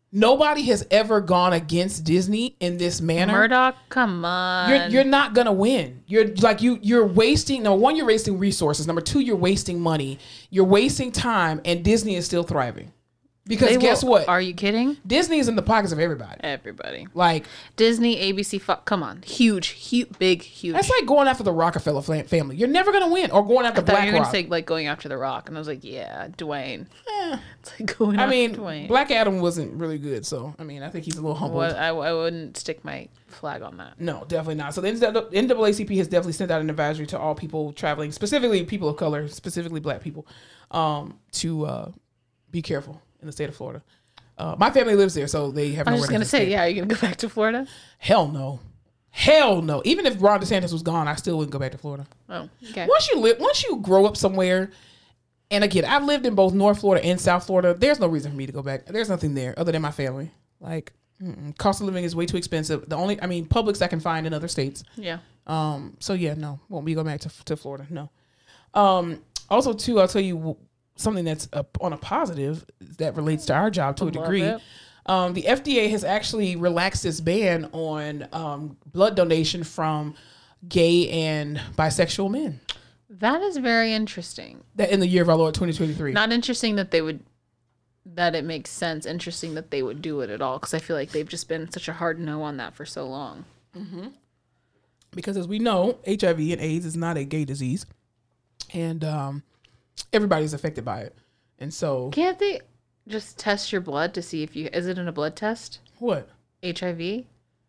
Nobody has ever gone against Disney in this manner. Murdoch, come on. You're you're not gonna win. You're like you you're wasting. No, one, you're wasting resources. Number two, you're wasting money. You're wasting time, and Disney is still thriving. Because They guess will- what? Are you kidding? Disney is in the pockets of everybody. Everybody. Like Disney, A B C, fuck, come on. Huge, huge, big, huge. that's like going after the Rockefeller fam- family. You're never gonna win, or going after I thought you were BlackRock. going to say, like, going after The Rock. And I was like, yeah, Dwayne. It's like going I after mean, Dwayne. Black Adam wasn't really good, so I mean, I think he's a little humbled. What, I, I wouldn't stick my flag on that. No, definitely not. So the N double A C P has definitely sent out an advisory to all people traveling, specifically people of color, specifically Black people, um, to uh, be careful in the state of Florida. Uh, my family lives there, so they have I was nowhere just going to say, escape. yeah, are you going to go back to Florida? Hell no. Hell no. Even if Ron DeSantis was gone, I still wouldn't go back to Florida. Oh, okay. Once you live, once you grow up somewhere, and again, I've lived in both North Florida and South Florida. There's no reason for me to go back. There's nothing there other than my family. Like, mm-mm. Cost of living is way too expensive. The only, I mean, Publix I can find in other states. Yeah. Um. So yeah, no, won't be going back to to Florida. No. Um. Also, too, I'll tell you something that's a, on a positive that relates to our job to a Love degree. it. Um, the F D A has actually relaxed its ban on um, blood donation from gay and bisexual men. That is very interesting. That in the year of our Lord twenty twenty-three. Not interesting that they would, that it makes sense. Interesting that they would do it at all. Because I feel like they've just been such a hard no on that for so long. Because as we know, H I V and AIDS is not a gay disease. And um, everybody's affected by it. And so, Can't they just test your blood to see if you, is it in a blood test? what? H I V?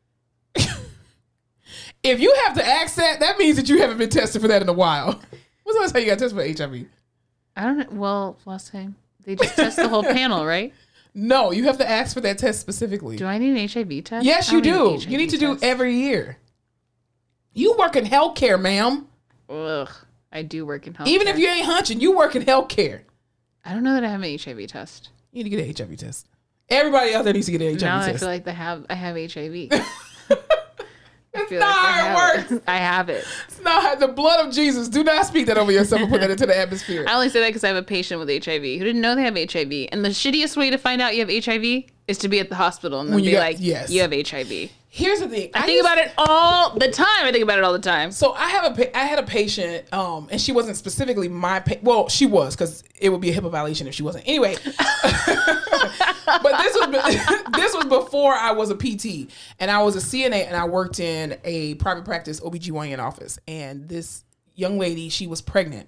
If you have to ask that, that means that you haven't been tested for that in a while. When's the last time you got tested for H I V? I don't know. Well, last time. They just test the whole panel, right? No, you have to ask for that test specifically. Do I need an H I V test? Yes, I you don't do. an You need to do test. every year. You work in healthcare, ma'am. Ugh. I do work in health. Even if you ain't hunching, you work in healthcare. I don't know that I have an H I V test. You need to get an H I V test. Everybody out there needs to get an H I V Now I test. feel like they have, I have H I V. I feel not I how it have works. I have it. It's not the blood of Jesus. Do not speak that over yourself and put that into the atmosphere. I only say that because I have a patient with H I V who didn't know they have H I V. And the shittiest way to find out you have H I V is to be at the hospital and then When you be got- like, yes. you have H I V. Here's the thing. I think about it all the time. I think about it all the time. So I have a pa- I had a patient, um, and she wasn't specifically my pa- well, she was because it would be a HIPAA violation if she wasn't. Anyway, but this was be- this was before I was a P T, and I was a C N A, and I worked in a private practice O B G Y N office. And this young lady, she was pregnant,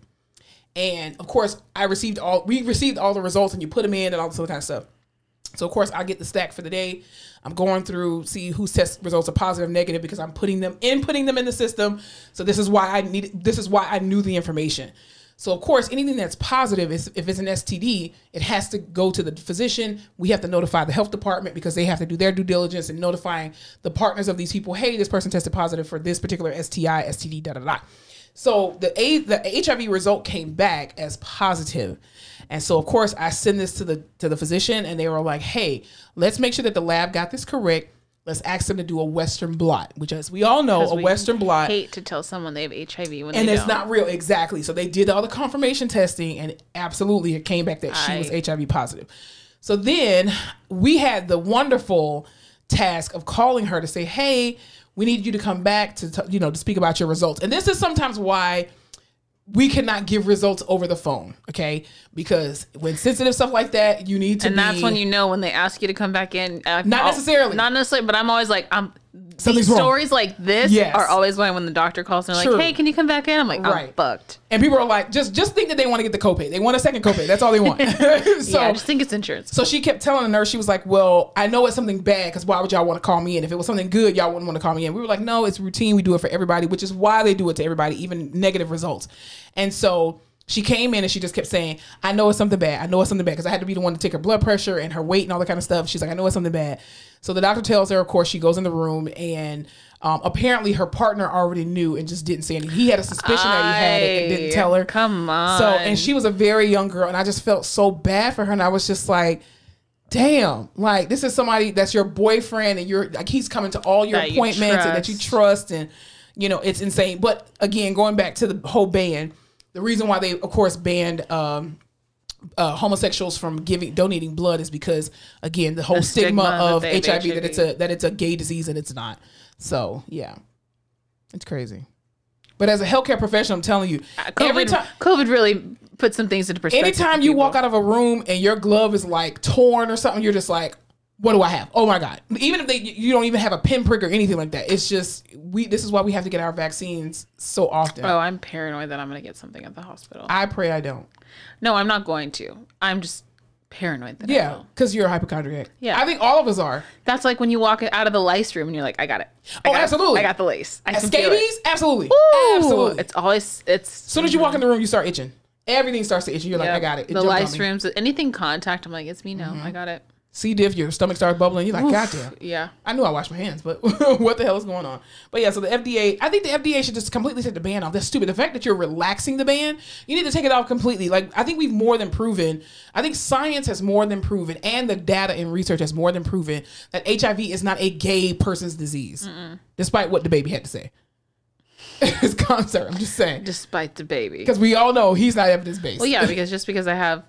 and of course, I received all we received all the results, and you put them in and all this other kind of stuff. So of course, I get the stack for the day. I'm going through, see whose test results are positive, negative, because I'm putting them inputting them in the system. So this is why I need. This is why I knew the information. So of course, anything that's positive is if it's an S T D, it has to go to the physician. We have to notify the health department because they have to do their due diligence in notifying the partners of these people. Hey, this person tested positive for this particular S T I, S T D, da da da. So the A, the H I V result came back as positive. And so of course I send this to the to the physician and they were like, hey, let's make sure that the lab got this correct. Let's ask them to do a Western blot, which as we all know, a We Western blot. hate to tell someone they have H I V when And they it's don't. not real. Exactly. So they did all the confirmation testing and absolutely it came back that she I- was H I V positive. So then we had the wonderful task of calling her to say, hey, we need you to come back to, t- you know, to speak about your results. And this is sometimes why we cannot give results over the phone, okay? Because when sensitive stuff like that, you need to And be... that's when you know when they ask you to come back in. Uh, Not I'll- necessarily. Not necessarily, but I'm always like, I'm. Something's These wrong. stories like this Yes. are always going when the doctor calls and they're True. like, hey, can you come back in? I'm like, I'm Right. fucked. And people are like, just just think that they want to get the copay. They want a second copay. That's all they want. so, yeah, I just think it's insurance. So she kept telling the nurse, she was like, well, I know it's something bad because why would y'all want to call me in? If it was something good, y'all wouldn't want to call me in. We were like, no, it's routine. We do it for everybody, which is why they do it to everybody, even negative results. And so she came in and she just kept saying, I know it's something bad. I know it's something bad because I had to be the one to take her blood pressure and her weight and all that kind of stuff. She's like, I know it's something bad. So the doctor tells her, of course, she goes in the room and um, apparently her partner already knew and just didn't say anything. He had a suspicion that he had it and didn't tell her. Come on. So, and she was a very young girl, and I just felt so bad for her. And I was just like, damn, like this is somebody that's your boyfriend, and you're like he's coming to all your That you appointments and that you trust. trust, and you know it's insane. But again, going back to the whole ban, the reason why they, of course, banned um, uh, homosexuals from giving donating blood is because, again, the whole The stigma, stigma of that they H I V, have that it's a that it's a gay disease and it's not. So yeah, it's crazy. But as a healthcare professional, I'm telling you, Uh, COVID, every time COVID really put some things into perspective. anytime for you people. walk out of a room and your glove is like torn or something, you're just like, what do I have? Oh my God. Even if they you don't even have a pinprick or anything like that. It's just we this is why we have to get our vaccines so often. Oh, I'm paranoid that I'm going to get something at the hospital. I pray I don't. No, I'm not going to. I'm just paranoid that I Yeah, will. because you're a hypochondriac. Yeah. I think all of us are. That's like when you walk out of the lace room and you're like, I got it. I Oh, got it. absolutely. I got the lace. I can feel Scabies? it. Absolutely. Ooh, Absolutely. It's always, it's. As soon as you walk in the room, you start itching. Everything starts to itch. You're like, Yep. I got it. It the jumped on lice me. rooms, anything contact, I'm like, it's me now. I got it. C. diff, your stomach starts bubbling. You're like, goddamn. Yeah. I knew I washed my hands, but what the hell is going on? But yeah, so the F D A, I think the F D A should just completely take the ban off. That's stupid. The fact that you're relaxing the ban, you need to take it off completely. Like, I think we've more than proven, I think science has more than proven, and the data and research has more than proven that H I V is not a gay person's disease, Mm-mm. despite what the baby had to say. His concert, I'm just saying. Despite the baby. Because we all know he's not evidence-based. Well, yeah, because just because I have,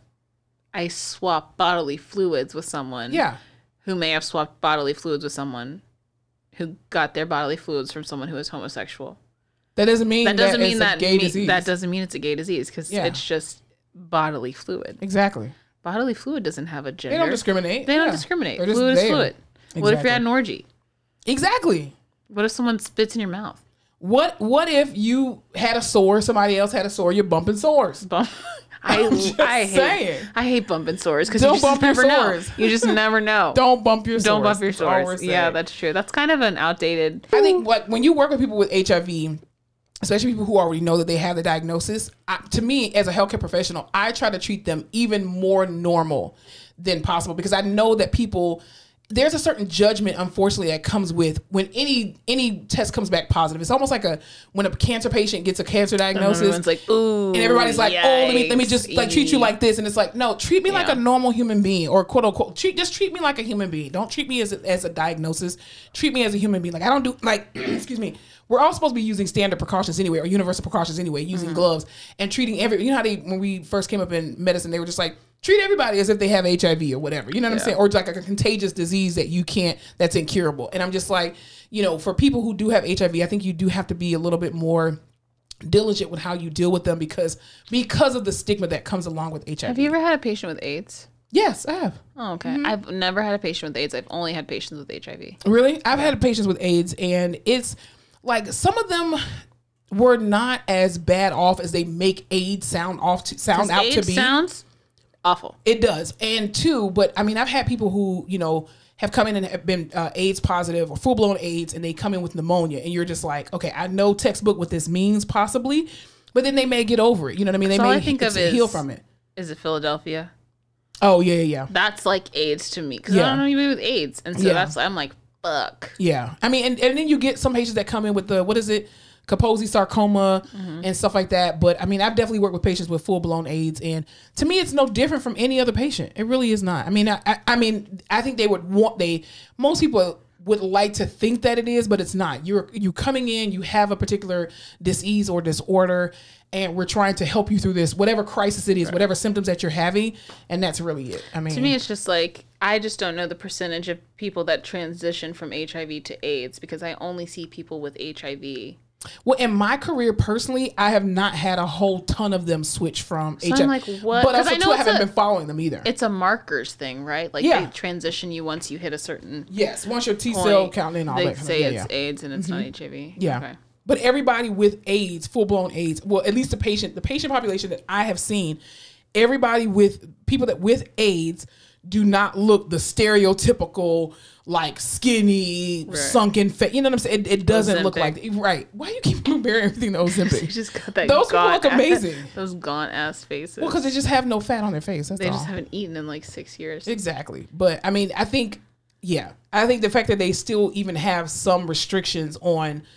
I swap bodily fluids with someone. Yeah. Who may have swapped bodily fluids with someone who got their bodily fluids from someone who is homosexual. That doesn't mean That doesn't that mean it's that a gay me- disease. that doesn't mean it's a gay disease because Yeah. it's just bodily fluid. Exactly. Bodily fluid doesn't have a gender. They don't discriminate. They don't Yeah. discriminate. They're just Fluid is there. fluid. What if Exactly. you had an orgy? Exactly. What if someone spits in your mouth? What What if you had a sore, somebody else had a sore, you're bumping sores? Bump. I, I'm just I hate saying. I hate bumping sores because you Don't just bump your never know. sores. You just never know. Don't bump your Don't sores. bump your That's all we're sores. saying. Yeah, that's true. That's kind of an outdated. I think like when you work with people with H I V, especially people who already know that they have the diagnosis, I, to me as a healthcare professional, I try to treat them even more normal than possible because I know that people, there's a certain judgment, unfortunately, that comes with when any any test comes back positive. It's almost like a when a cancer patient gets a cancer diagnosis. Everyone's like, ooh, and everybody's like, oh, let me let me just like treat you yikes. like this, and it's like, no, treat me like Yeah. a normal human being, or quote unquote, treat just treat me like a human being. Don't treat me as a, as a diagnosis. Treat me as a human being. Like I don't do like, excuse me. We're all supposed to be using standard precautions anyway, or universal precautions anyway, using Mm-hmm. gloves and treating every. You know how they when we first came up in medicine, they were just like treat everybody as if they have H I V or whatever. You know what I'm Yeah. saying? Or like a contagious disease that you can't, that's incurable. And I'm just like, you know, for people who do have H I V, I think you do have to be a little bit more diligent with how you deal with them because because of the stigma that comes along with H I V. Have you ever had a patient with AIDS? Yes, I have. Oh, okay. Mm-hmm. I've never had a patient with AIDS. I've only had patients with H I V. Really? I've had patients with AIDS, and it's like some of them were not as bad off as they make AIDS sound off to sound out AIDS to be. sounds awful. It does. And two, but I mean, I've had people who, you know, have come in and have been uh, AIDS positive or full blown AIDS, and they come in with pneumonia, and you're just like, okay, I know textbook what this means possibly, but then they may get over it. You know what I mean? They That's all may I think of heal is- from it. Is it Philadelphia? Oh, yeah, yeah, yeah. That's like AIDS to me because Yeah. I don't know anybody with AIDS, and so Yeah. that's I'm like, fuck. Yeah. I mean, and, and then you get some patients that come in with the, what is it? Kaposi sarcoma Mm-hmm. and stuff like that. But I mean, I've definitely worked with patients with full blown AIDS, and to me, it's no different from any other patient. It really is not. I mean, I, I, I mean, I think they would want they most people would like to think that it is, but it's not. You're you coming in, you have a particular disease or disorder, and we're trying to help you through this, whatever crisis it is, whatever symptoms that you're having, and that's really it. I mean, To me, it's just like I just don't know the percentage of people that transition from H I V to AIDS because I only see people with H I V. well, in my career personally, I have not had a whole ton of them switch from So H I V. I'm like, what? But 'Cause also, I know too, I it's haven't a- been following them either. It's a markers thing, right? Like Yeah. they transition you once you hit a certain Yes, once your T cell point. count and all They that. Kind say of, yeah, it's yeah. AIDS and it's not H I V. Yeah. Okay. But everybody with AIDS, full blown AIDS, well, at least the patient, the patient population that I have seen, everybody with people that with AIDS do not look the stereotypical like skinny, Right. sunken face. You know what I'm saying? It, it doesn't look Ozempic. like right. Why do you keep comparing everything to You Ozempic? just got that. Those people gaunt look ass- amazing. those gaunt ass faces. Well, because they just have no fat on their face. That's they all. just haven't eaten in like six years. Exactly. But I mean, I think, yeah, I think the fact that they still even have some restrictions on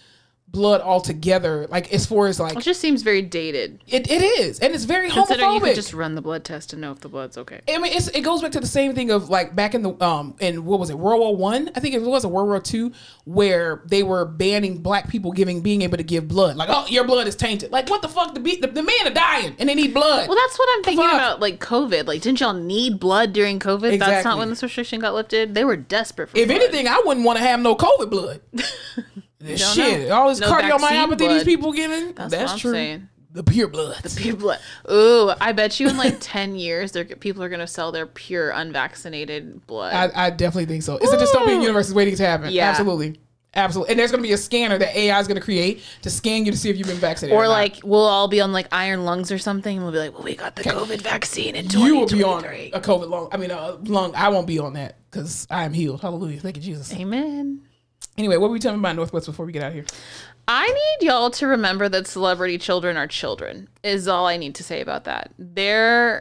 blood altogether. Like as far as like It just seems very dated. it, it is, and it's very Considering you homophobic. could just run the blood test to know if the blood's okay. I mean, it's, it goes back to the same thing of like back in the um in what was it World War One? I think it was a World War Two where they were banning black people giving being able to give blood. Like, oh, your blood is tainted. Like, what the fuck? The be- the, the men are dying and they need blood. Well, that's what I'm thinking fuck? about, like COVID. Like, didn't y'all need blood during COVID? That's Exactly. not when this restriction got lifted. They were desperate for If blood. anything, I wouldn't want to have no COVID blood. Shit, know. all this No cardiomyopathy vaccine these blood. people getting. That's That's, what I'm true. saying. The pure blood. Pure blood. Ooh, I bet you in like ten years, they're, people are going to sell their pure unvaccinated blood. I, I definitely think so. It's a dystopian Ooh. universe is waiting to happen. Yeah. Absolutely. Absolutely. And there's going to be a scanner that A I is going to create to scan you to see if you've been vaccinated. or Or not. like, we'll all be on like iron lungs or something. And we'll be like, well, we got the COVID vaccine in twenty you will be on twenty-three. a COVID lung. I mean, a lung. I won't be on that because I am healed. Hallelujah. Thank you, Jesus. Amen. Anyway, what were we telling about Northwest before we get out of here? I need y'all to remember that celebrity children are children, is all I need to say about that. There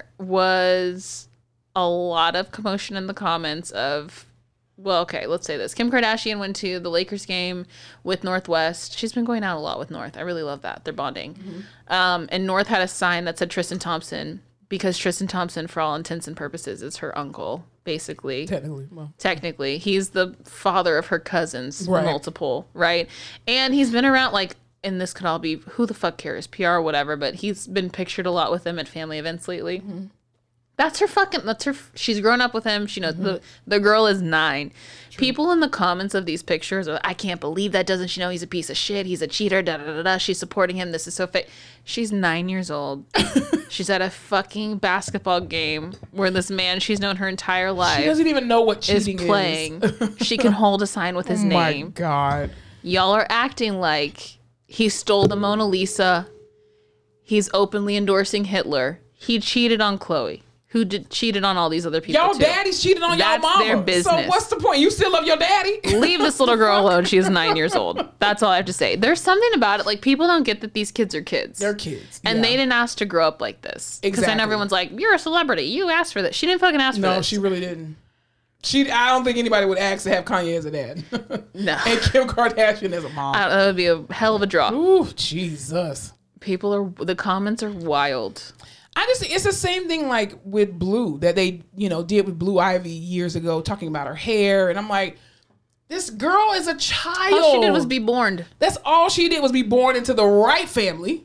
was a lot of commotion in the comments of, well, okay, let's say this. Kim Kardashian went to the Lakers game with Northwest. She's been going out a lot with North. I really love that. They're bonding. Mm-hmm. Um, and North had a sign that said Tristan Thompson, because Tristan Thompson, for all intents and purposes, is her uncle, basically. Technically. Well. Technically. He's the father of her cousins, Right. multiple, right? And he's been around, like, and this could all be, who the fuck cares, P R or whatever, but he's been pictured a lot with them at family events lately. Mm-hmm. That's her fucking, that's her, she's grown up with him. She knows, mm-hmm. the, the girl is nine. True. People in the comments of these pictures are, I can't believe that, doesn't she know he's a piece of shit, he's a cheater, da da da da, she's supporting him, this is so fake. She's nine years old. She's at a fucking basketball game where this man she's known her entire life She doesn't even know what is cheating playing. is. She can hold a sign with his Oh my name. God. Y'all are acting like he stole the Mona Lisa. He's openly endorsing Hitler. He cheated on Chloe, who did cheated on all these other people. Y'all too. daddies cheated on y'all That's mama. their business. So what's the point? You still love your daddy? Leave this little girl alone. She is nine years old. That's all I have to say. There's something about it. Like, people don't get that these kids are kids. They're kids. And yeah. they didn't ask to grow up like this. Because then Exactly. everyone's like, you're a celebrity. You asked for this. She didn't fucking ask for No, this. she really didn't. She. I don't think anybody would ask to have Kanye as a dad. No. And Kim Kardashian as a mom. I, that would be a hell of a draw. Ooh, Jesus. People are, the comments are wild. I just, it's the same thing like with Blue that they, you know, did with Blue Ivy years ago, talking about her hair. And I'm like, this girl is a child. All she did was be born. That's all she did was be born into the right family.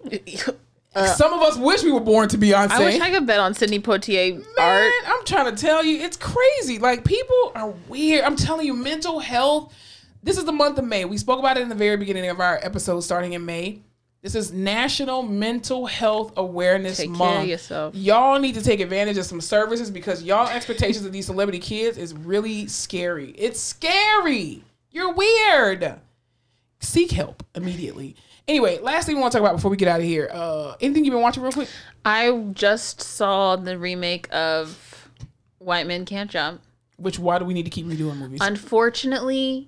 Some of us wish we were born to Beyonce. I wish I could bet on Sidney Poitier Man, art. I'm trying to tell you, it's crazy. Like, people are weird. I'm telling you, mental health. This is the month of May. We spoke about it in the very beginning of our episode starting in May. This is National Mental Health Awareness Take Month. care of yourself. Y'all need to take advantage of some services because y'all expectations of these celebrity kids is really scary. It's scary. You're weird. Seek help immediately. Anyway, last thing we want to talk about before we get out of here. Uh, anything you've been watching real quick? I just saw the remake of White Men Can't Jump. Which, why do we need to keep redoing movies? Unfortunately,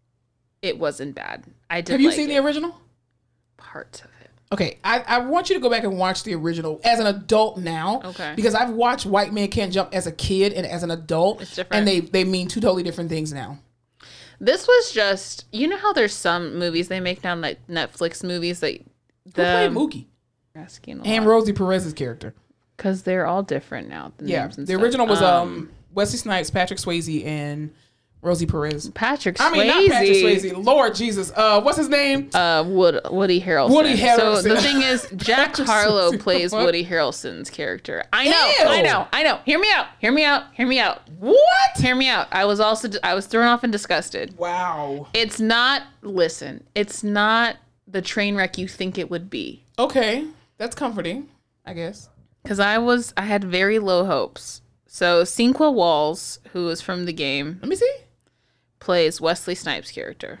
it wasn't bad. I did Have you like seen it. the original? Parts of it. Okay, I, I want you to go back and watch the original as an adult now. Okay. Because I've watched White Man Can't Jump as a kid and as an adult. It's different. And they, they mean two totally different things now. This was just, you know how there's some movies they make now, like Netflix movies that Who played Mookie? asking And Rosie Perez's character. because they're all different now. The Yeah. names and The stuff. original was um, Wesley Snipes, Patrick Swayze, and Rosie Perez. Patrick Swayze. I mean, not Patrick Swayze. Lord Jesus. Uh, what's his name? Uh, Wood, Woody Harrelson. Woody Harrelson. So the thing is, Jack Patrick Harlow Swayze. plays What? Woody Harrelson's character. I know, Ew. I know, I know. Hear me out. Hear me out. Hear me out. What? Hear me out. I was also, I was thrown off and disgusted. Wow. It's not, listen, it's not the train wreck you think it would be. Okay. That's comforting, I guess. Because I was, I had very low hopes. So Cinqua Walls, who is from the game, Let me see. plays Wesley Snipes' character.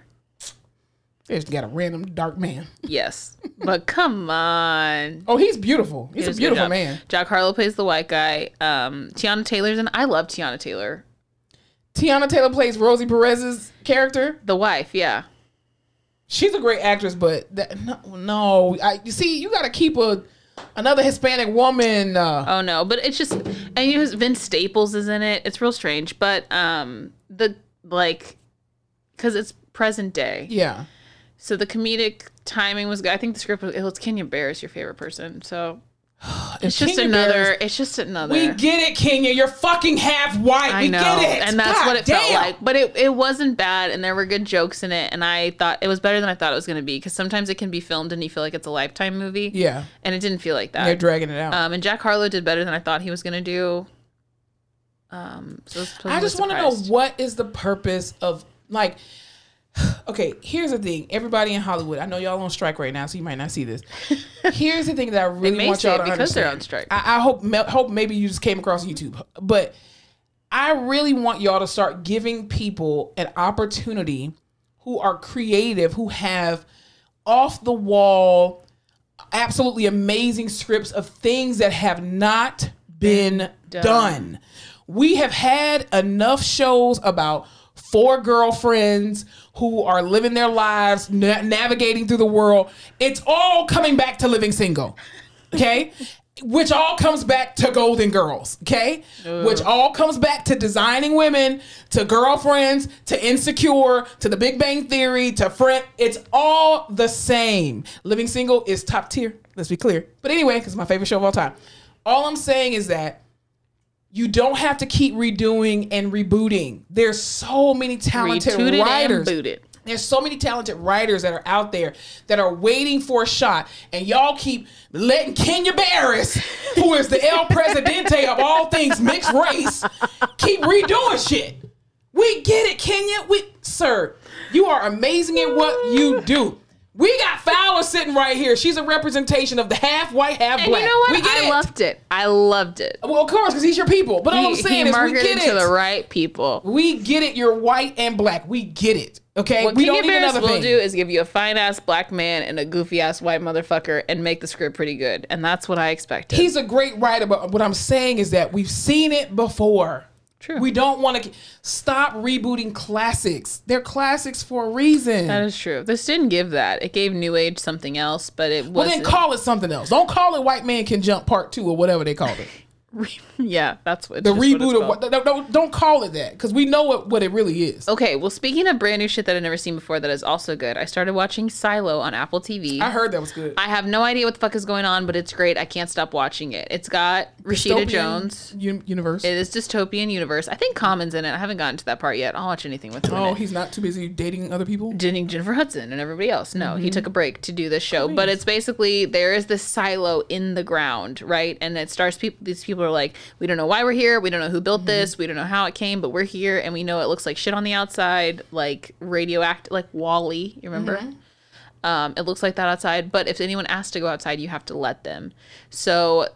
They just got a random dark man. Yes. But come on. Oh, he's beautiful. He's It a was good beautiful job. man. Jack Harlow plays the white guy. Um, Tiana Taylor's in. I love Tiana Taylor. Tiana Taylor plays Rosie Perez's character. The wife, yeah. She's a great actress, but that, no, no. I, you see, you got to keep a another Hispanic woman. Uh, Oh no, but it's just, and you know, Vince Staples is in it. It's real strange, but um, the like, because it's present day. yeah. So the comedic timing was good. I think the script was, it was Kenya Barris, your favorite person. So it's just Kenya another, Barris, it's just another. we get it, Kenya. You're fucking half white. I we know. get it. And that's God what it damn. felt like. But it, it wasn't bad. And there were good jokes in it. And I thought it was better than I thought it was going to be. Because sometimes it can be filmed and you feel like it's a Lifetime movie. Yeah. And it didn't feel like that. They're dragging it out. Um, and Jack Harlow did better than I thought he was going to do. Um, so I, was I just want to know, what is the purpose of, like, okay, here's the thing. Everybody in Hollywood, I know y'all on strike right now, so you might not see this. Here's the thing that I really may want say y'all it to because understand. they're on strike. I, I hope hope maybe you just came across YouTube, but I really want y'all to start giving people an opportunity who are creative, who have off the wall, absolutely amazing scripts of things that have not been done. done. We have had enough shows about four girlfriends who are living their lives, na- navigating through the world. It's all coming back to Living Single, okay? Which all comes back to Golden Girls, okay? Ugh. Which all comes back to Designing Women, to Girlfriends, to Insecure, to The Big Bang Theory, to Friend. It's all the same. Living Single is top tier, let's be clear. But anyway, because it's my favorite show of all time. All I'm saying is that you don't have to keep redoing and rebooting. There's so many talented Retooted writers. And booted. There's so many talented writers that are out there that are waiting for a shot, and y'all keep letting Kenya Barris, who is the El Presidente of all things mixed race, keep redoing shit. We get it, Kenya. We, sir, you are amazing at what you do. We got Fowler sitting right here. She's a representation of the half white, half And black. you know what? We get I it. loved it. I loved it. Well, of course, because he's your people. But all He, I'm saying he is we marketed get it. to the right people. We get it. You're white and black. We get it. Okay? What we Kenya don't need Barris another will thing. do is give you a fine ass black man and a goofy ass white motherfucker and make the script pretty good. And that's what I expected. He's a great writer, but what I'm saying is that we've seen it before. True. We don't want to stop rebooting classics. They're classics for a reason. That is true. This didn't give that. It gave New Age something else, but it well, wasn't. then call it something else. Don't call it White Man Can Jump Part Two or whatever they called it. Yeah, that's what The just reboot what of what? Don't, don't, don't call it that, because we know what, what it really is. Okay, well, speaking of brand new shit that I've never seen before that is also good, I started watching Silo on Apple T V. I heard that was good. I have no idea what the fuck is going on, but it's great. I can't stop watching it. It's got Rashida Dystopian Jones. un- universe. It is dystopian universe. I think Common's in it. I haven't gotten to that part yet. I'll watch anything with him in Oh, it. he's not too busy dating other people? Jenny, Jennifer Hudson and everybody else. No, Mm-hmm. he took a break to do this show. But it's basically, there is this silo in the ground, right? And it starts, people. these people are like, we don't know why we're here. We don't know who built Mm-hmm. this. We don't know how it came, but we're here. And we know it looks like shit on the outside, like radioactive, like Wall-E, you remember? Mm-hmm. Um, it looks like that outside. But if anyone asks to go outside, you have to let them. So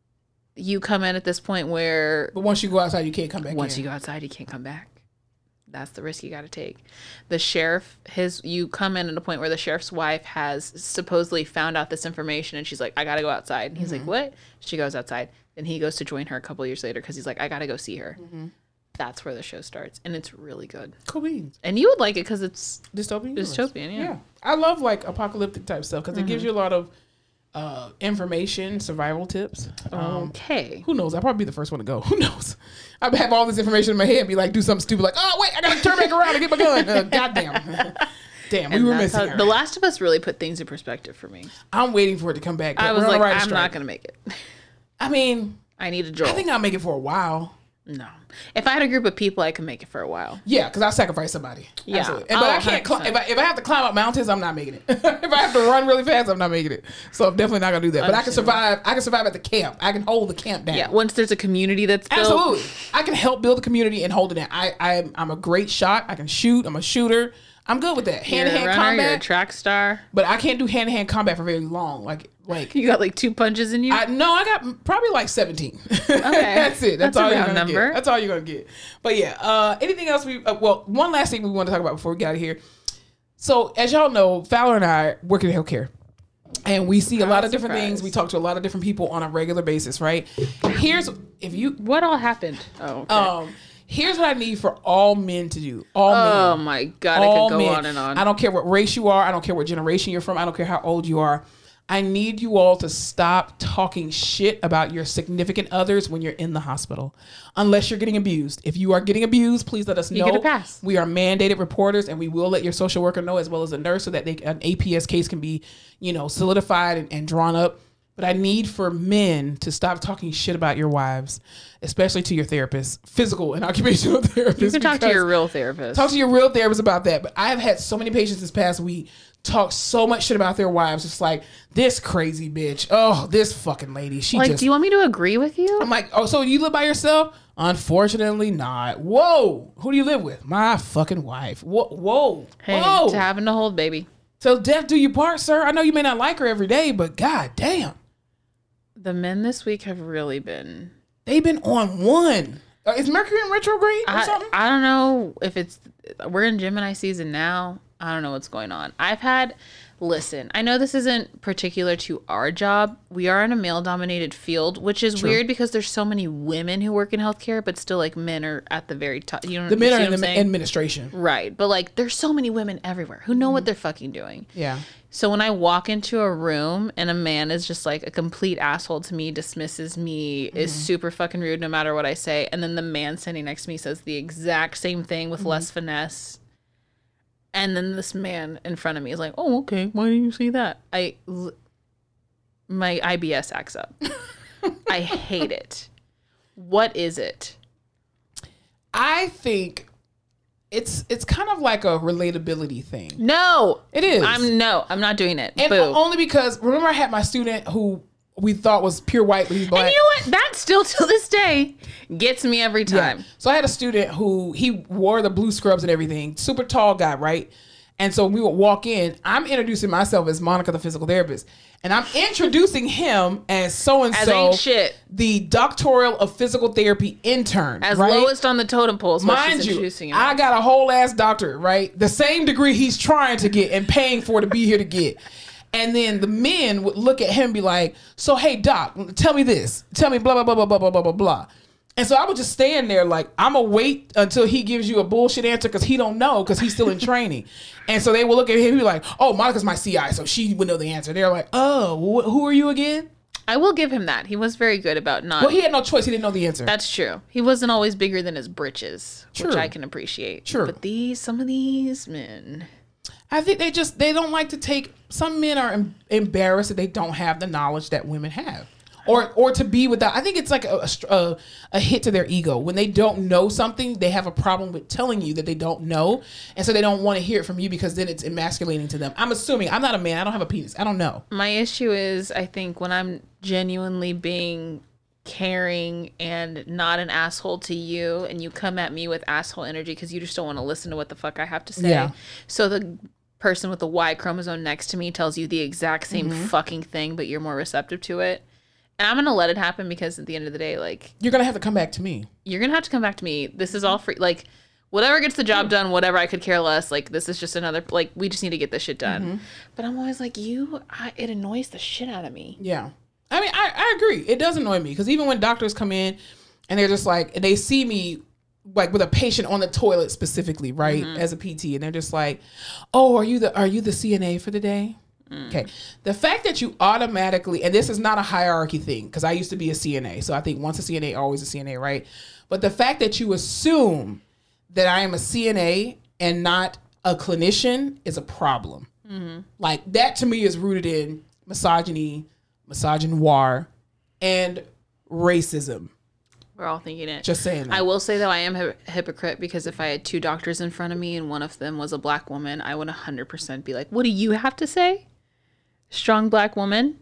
you come in at this point where But once you go outside, you can't come back once in. you go outside, you can't come back. That's the risk you got to take. The sheriff, his, you come in at a point where the sheriff's wife has supposedly found out this information, and she's like, I got to go outside. And he's Mm-hmm. like, what? She goes outside. Then he goes to join her a couple years later because he's like, I got to go see her. Mm-hmm. That's where the show starts. And it's really good. Cool beans. And you would like it because it's Dystopian universe. dystopian, yeah. Yeah. I love like apocalyptic type stuff because Mm-hmm. it gives you a lot of uh, information, survival tips. Um, okay. Who knows? I'll probably be the first one to go. Who knows? I have all this information in my head and be like, do something stupid like, oh, wait, I got to turn back around and get my gun. Uh, goddamn. Damn, we And were that's missing how- her. The Last of Us really put things in perspective for me. I'm waiting for it to come back. I was We're on a like, writer's I'm strike. not going to make it. I mean, I need a Joel. I think I'll make it for a while. No. If I had a group of people, I could make it for a while. Yeah, because I'll sacrifice somebody. Yeah. Absolutely. And, but Oh, I can't. Cl- one hundred if I if I have to climb up mountains, I'm not making it. If I have to run really fast, I'm not making it. So I'm definitely not gonna do that. But I can survive. I can survive at the camp. I can hold the camp down. Yeah, once there's a community that's built. Absolutely. I can help build a community and hold it down. I, I I'm a great shot. I can shoot. I'm a shooter. I'm good with that. Hand You're to a hand runner, you're a combat. track star. But I can't do hand to hand combat for very long. Like like. You got like two punches in you? I no, I got probably like seventeen. Okay, that's it. That's, That's a all you're round gonna number. get. That's all you're gonna get. But yeah, uh, anything else? We uh, well, one last thing we want to talk about before we get out of here. So as y'all know, Fowler and I work in healthcare, and we see a I'm lot not of different surprised. things. We talk to a lot of different people on a regular basis, right? Here's if you What all happened? Oh, okay. um. Here's what I need for all men to do. All oh men. my God, all I could go men. on and on. I don't care what race you are. I don't care what generation you're from. I don't care how old you are. I need you all to stop talking shit about your significant others when you're in the hospital, unless you're getting abused. If you are getting abused, please let us know. You get a pass. We are mandated reporters, and we will let your social worker know as well as a nurse so that they, an A P S case can be, you know, solidified and, and drawn up. But I need for men to stop talking shit about your wives, especially to your therapist, physical and occupational therapist. You can talk to your real therapist. Talk to your real therapist about that. But I have had so many patients this past week talk so much shit about their wives. It's like, this crazy bitch. Oh, this fucking lady. She like, just... do you want me to agree with you? I'm like, oh, so you live by yourself? Unfortunately not. Whoa. Who do you live with? My fucking wife. Whoa. Whoa. Hey, Whoa. to having to hold baby. So death do you part, sir. I know you may not like her every day, but god damn. The men this week have really been... They've been on one. Uh, is Mercury in retrograde or I, something? I don't know if it's... We're in Gemini season now. I don't know what's going on. I've had... Listen, I know this isn't particular to our job. We are in a male-dominated field, which is True. weird because there's so many women who work in healthcare, but still, like, men are at the very top. You know, The men you are see in what I'm the saying? administration. Right. But, like, there's so many women everywhere who know Mm-hmm. what they're fucking doing. Yeah. So when I walk into a room and a man is just like a complete asshole to me, dismisses me, mm-hmm. is super fucking rude no matter what I say, and then the man sitting next to me says the exact same thing with mm-hmm. less finesse, and then this man in front of me is like, oh, okay, why didn't you say that? I, my I B S acts up. I hate it. What is it? I think it's it's kind of like a relatability thing. No, it is. I'm no, I'm not doing it. And Boo. only because remember I had my student who we thought was pure white, but he's black. And you know what? That still till this day gets me every time. Yeah. So I had a student who he wore the blue scrubs and everything, super tall guy, right? And so we would walk in. I'm introducing myself as Monica, the physical therapist, and I'm introducing him as so and As so, ain't shit. the doctoral of physical therapy intern, As right? lowest on the totem pole. Is what Mind she's you, introducing him I as. got a whole ass doctorate, right? The same degree he's trying to get and paying for to be here to get. And then the men would look at him and be like, so, hey, doc, tell me this. Tell me blah, blah, blah, blah, blah, blah, blah, blah, blah. And so I would just stand there like, I'm going to wait until he gives you a bullshit answer because he don't know because he's still in training. And so they will look at him and be like, oh, Monica's my C I, so she would know the answer. They're like, oh, wh- who are you again? I will give him that. He was very good about not... Well, he had no choice. He didn't know the answer. That's true. He wasn't always bigger than his britches, True. which I can appreciate. True. But these, some of these men... I think they just, they don't like to take, some men are em- embarrassed that they don't have the knowledge that women have. Or or to be without, I think it's like a, a, a hit to their ego. When they don't know something, they have a problem with telling you that they don't know. And so they don't want to hear it from you because then it's emasculating to them. I'm assuming, I'm not a man, I don't have a penis, I don't know. My issue is, I think when I'm genuinely being caring and not an asshole to you, and you come at me with asshole energy because you just don't want to listen to what the fuck I have to say. Yeah. So the person with the Y chromosome next to me tells you the exact same Mm-hmm. fucking thing, but you're more receptive to it. And I'm going to let it happen because at the end of the day, like... You're going to have to come back to me. You're going to have to come back to me. This is all free. Like, whatever gets the job done, whatever, I could care less. Like, this is just another... Like, we just need to get this shit done. Mm-hmm. But I'm always like, you... I, it annoys the shit out of me. Yeah. I mean, I, I agree. It does annoy me because even when doctors come in and they're just like... And they see me, like, with a patient on the toilet specifically, right? Mm-hmm. As a P T. And they're just like, oh, are you the are you the C N A for the day? Mm. Okay. The fact that you automatically, and this is not a hierarchy thing, because I used to be a C N A. So I think once a C N A, always a C N A, right? But the fact that you assume that I am a C N A and not a clinician is a problem. Mm-hmm. Like, that to me is rooted in misogyny, misogynoir, and racism. We're all thinking it. Just saying that. I will say, though, I am a hypocrite because if I had two doctors in front of me and one of them was a black woman, I would one hundred percent be like, what do you have to say? Strong black woman?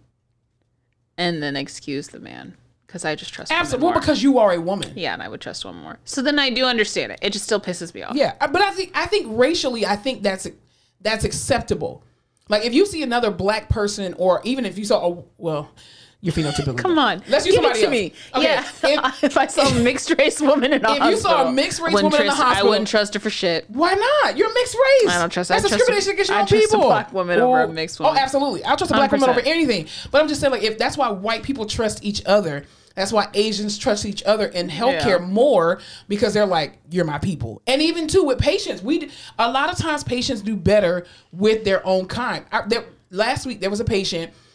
And then excuse the man because I just trust Absolutely. women more. Well, because you are a woman. Yeah, and I would trust women more. So then I do understand it. It just still pisses me off. Yeah, but I think I think racially, I think that's that's acceptable. Like, if you see another black person, or even if you saw a, well... You're phenotypical. Come on. Let's use Give somebody it to else. me. Okay. Yeah. If, if I saw a mixed race woman in a if hospital. you saw a mixed race wouldn't woman in the trust her- hospital. I wouldn't trust her for shit. Why not? You're a mixed race. I don't trust That's I trust discrimination a- against your I own trust people. a black woman over a mixed woman. Oh, absolutely. I'll trust a black woman one hundred percent. over anything. But I'm just saying, like, if that's why white people trust each other, that's why Asians trust each other in healthcare Yeah. more, because they're like, you're my people. And even too with patients, we a lot of times patients do better with their own kind. I, there, last week there was a patient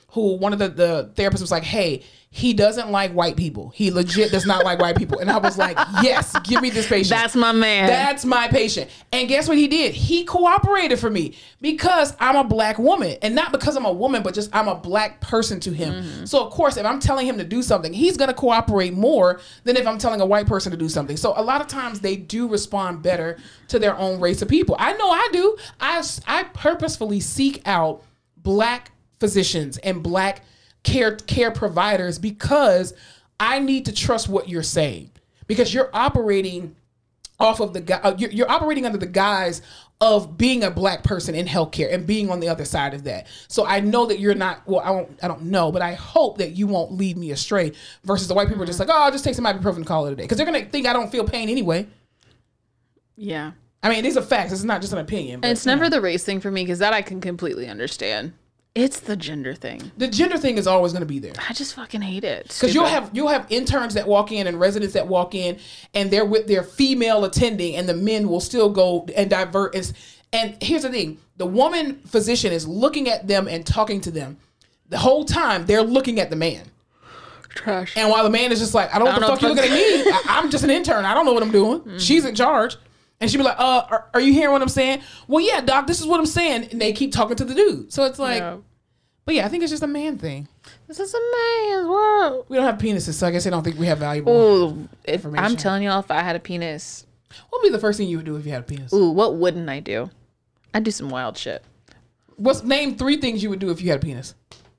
who one of the, the therapists was like, hey, he doesn't like white people. He legit does not like white people. And I was like, yes, give me this patient. That's my man. That's my patient. And guess what he did? He cooperated for me because I'm a black woman. And not because I'm a woman, but just I'm a black person to him. Mm-hmm. So, of course, if I'm telling him to do something, he's going to cooperate more than if I'm telling a white person to do something. So a lot of times they do respond better to their own race of people. I know I do. I, I purposefully seek out black physicians and black care care providers because I need to trust what you're saying, because you're operating off of the gu- uh, you're, you're operating under the guise of being a black person in healthcare and being on the other side of that. So I know that you're not, well, I don't, I don't know, but I hope that you won't lead me astray versus the white people are just like, oh, I'll just take some ibuprofen and call it a day. Because they're going to think I don't feel pain anyway. Yeah. I mean, these are facts. It's not just an opinion. But, and it's never know. the race thing for me, because that I can completely understand. It's the gender thing. The gender thing is always going to be there. I just fucking hate it. Because you'll have you'll have interns that walk in and residents that walk in, and they're with their female attending, and the men will still go and divert. And, and here's the thing: the woman physician is looking at them and talking to them the whole time. They're looking at the man. Trash. And while the man is just like, I don't know what the fuck you looking at me. I, I'm just an intern. I don't know what I'm doing. Mm-hmm. She's in charge. And she'd be like, uh, are, are you hearing what I'm saying? Well, yeah, doc, this is what I'm saying. And they keep talking to the dude. So it's like, yeah. But yeah, I think it's just a man thing. This is a man's world. We don't have penises, so I guess I don't think we have valuable Ooh, if, information. I'm telling y'all, if I had a penis. What would be the first thing you would do if you had a penis? Ooh, what wouldn't I do? I'd do some wild shit. What's name three things you would do if you had a penis?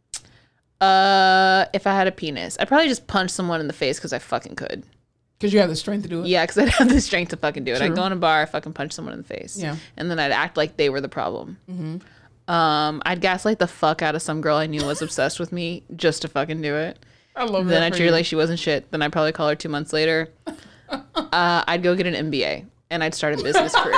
Uh, if I had a penis, I'd probably just punch someone in the face because I fucking could. Because you have the strength to do it? Yeah, because I'd have the strength to fucking do it. True. I'd go in a bar, fucking punch someone in the face. Yeah. And then I'd act like they were the problem. Mm-hmm. Um, I'd gaslight the fuck out of some girl I knew was obsessed with me just to fucking do it. I love that. Then I'd treat her like she wasn't shit. Then I'd probably call her two months later. uh, I'd go get an M B A and I'd start a business career.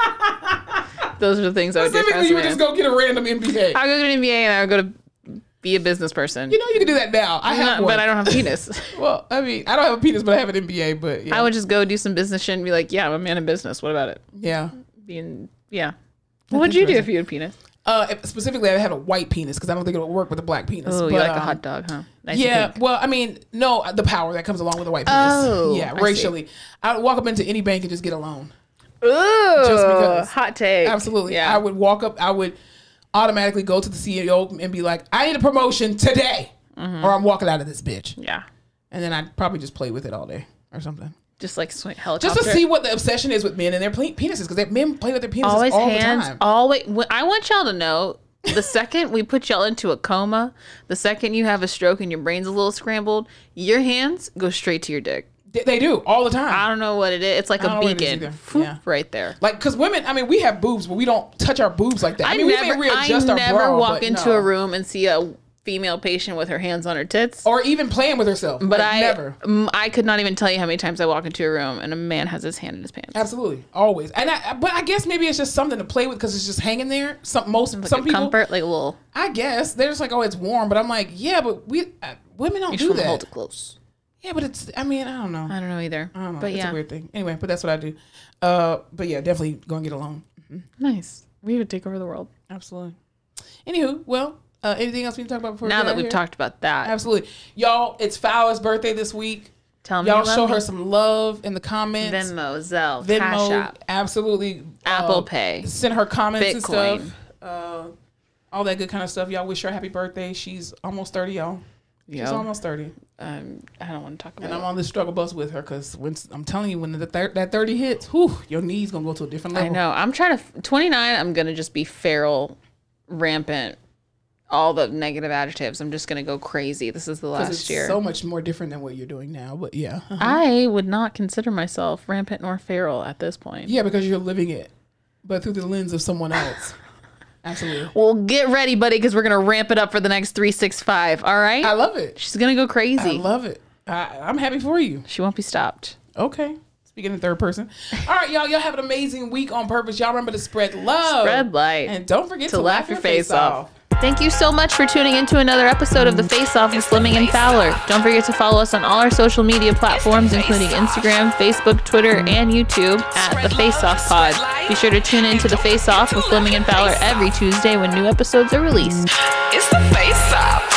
Those are the things I would do. Specifically, you would just go get a random M B A. I'd go get an M B A and I would go to be a business person. You know you can do that now. I have Not, one. But I don't have a penis. Well, I mean, I don't have a penis, but I have an M B A. But yeah. I would just go do some business shit and be like, yeah, I'm a man in business. What about it? Yeah. Being, yeah. What would you do if you had a penis? Uh, if, specifically, I have a white penis because I don't think it would work with a black penis. Oh, but, you like um, a hot dog, huh? Nice yeah. Well, I mean, no, the power that comes along with a white penis. Oh, yeah, I racially. I would walk up into any bank and just get a loan. Ooh, just because. Hot take. Absolutely. Yeah. I would walk up. I would automatically go to the C E O and be like, I need a promotion today, mm-hmm. or I'm walking out of this bitch. Yeah. And then I'd probably just play with it all day or something. Just like swing helicopter. Just to see what the obsession is with men and their penises, because men play with their penises always all hands, the time. Always. I want y'all to know, the second we put y'all into a coma, the second you have a stroke and your brain's a little scrambled, your hands go straight to your dick. They do all the time. I don't know what it is. It's like a beacon, yeah. right there. Like, because women, I mean, we have boobs, but we don't touch our boobs like that. I, I mean, never, we may readjust I our never bra, walk but into no. a room and see a female patient with her hands on her tits, or even playing with herself. But like, I never. I could not even tell you how many times I walk into a room and a man has his hand in his pants. Absolutely, always. And I, but I guess maybe it's just something to play with because it's just hanging there. Some most like some a people comfort, like a little. I guess they're just like, oh, it's warm, but I'm like, yeah, but we uh, women don't You do just want that. to hold it close. Yeah, but it's. I mean, I don't know. I don't know either. I don't know. But it's yeah, a weird thing. Anyway, but that's what I do. Uh, but yeah, definitely go and get a loan. Mm-hmm. Nice. We would take over the world. Absolutely. Anywho, well, uh, anything else we can talk about before now we get that out we've here? talked about that? Absolutely, y'all. It's Fowler's birthday this week. Tell me, y'all you show love her me. some love in the comments. Venmo, Zelle, Venmo, Cash App, absolutely. Apple uh, Pay. Send her comments Bitcoin. and stuff. Uh, all that good kind of stuff. Y'all wish her a happy birthday. She's almost thirty, y'all. She's Yo. almost thirty. Um, I don't want to talk about And it. I'm on this struggle bus with her because when I'm telling you, when the thir- that thirty hits, whew, your knees gonna go to a different level. I know. I'm trying to. twenty-nine, I'm going to just be feral, rampant, all the negative adjectives. I'm just going to go crazy. This is the last it's year. so much more different than what you're doing now. But yeah. Uh-huh. I would not consider myself rampant nor feral at this point. Yeah, because you're living it, but through the lens of someone else. Absolutely. Well, get ready, buddy, because we're going to ramp it up for the next three sixty-five. All right? I love it. She's going to go crazy. I love it. I, I'm happy for you. She won't be stopped. Okay. Speaking in third person. All right, y'all. Y'all have an amazing week on purpose. Y'all remember to spread love. Spread light. And don't forget to, to laugh, laugh your face off. off. Thank you so much for tuning into another episode of The Face Off with Fleming and Fowler. Don't forget to follow us on all our social media platforms, including Instagram, Facebook, Twitter, and YouTube at The Face Off Pod. Be sure to tune in to The Face Off with Fleming and Fowler every Tuesday when new episodes are released. It's The Face Off.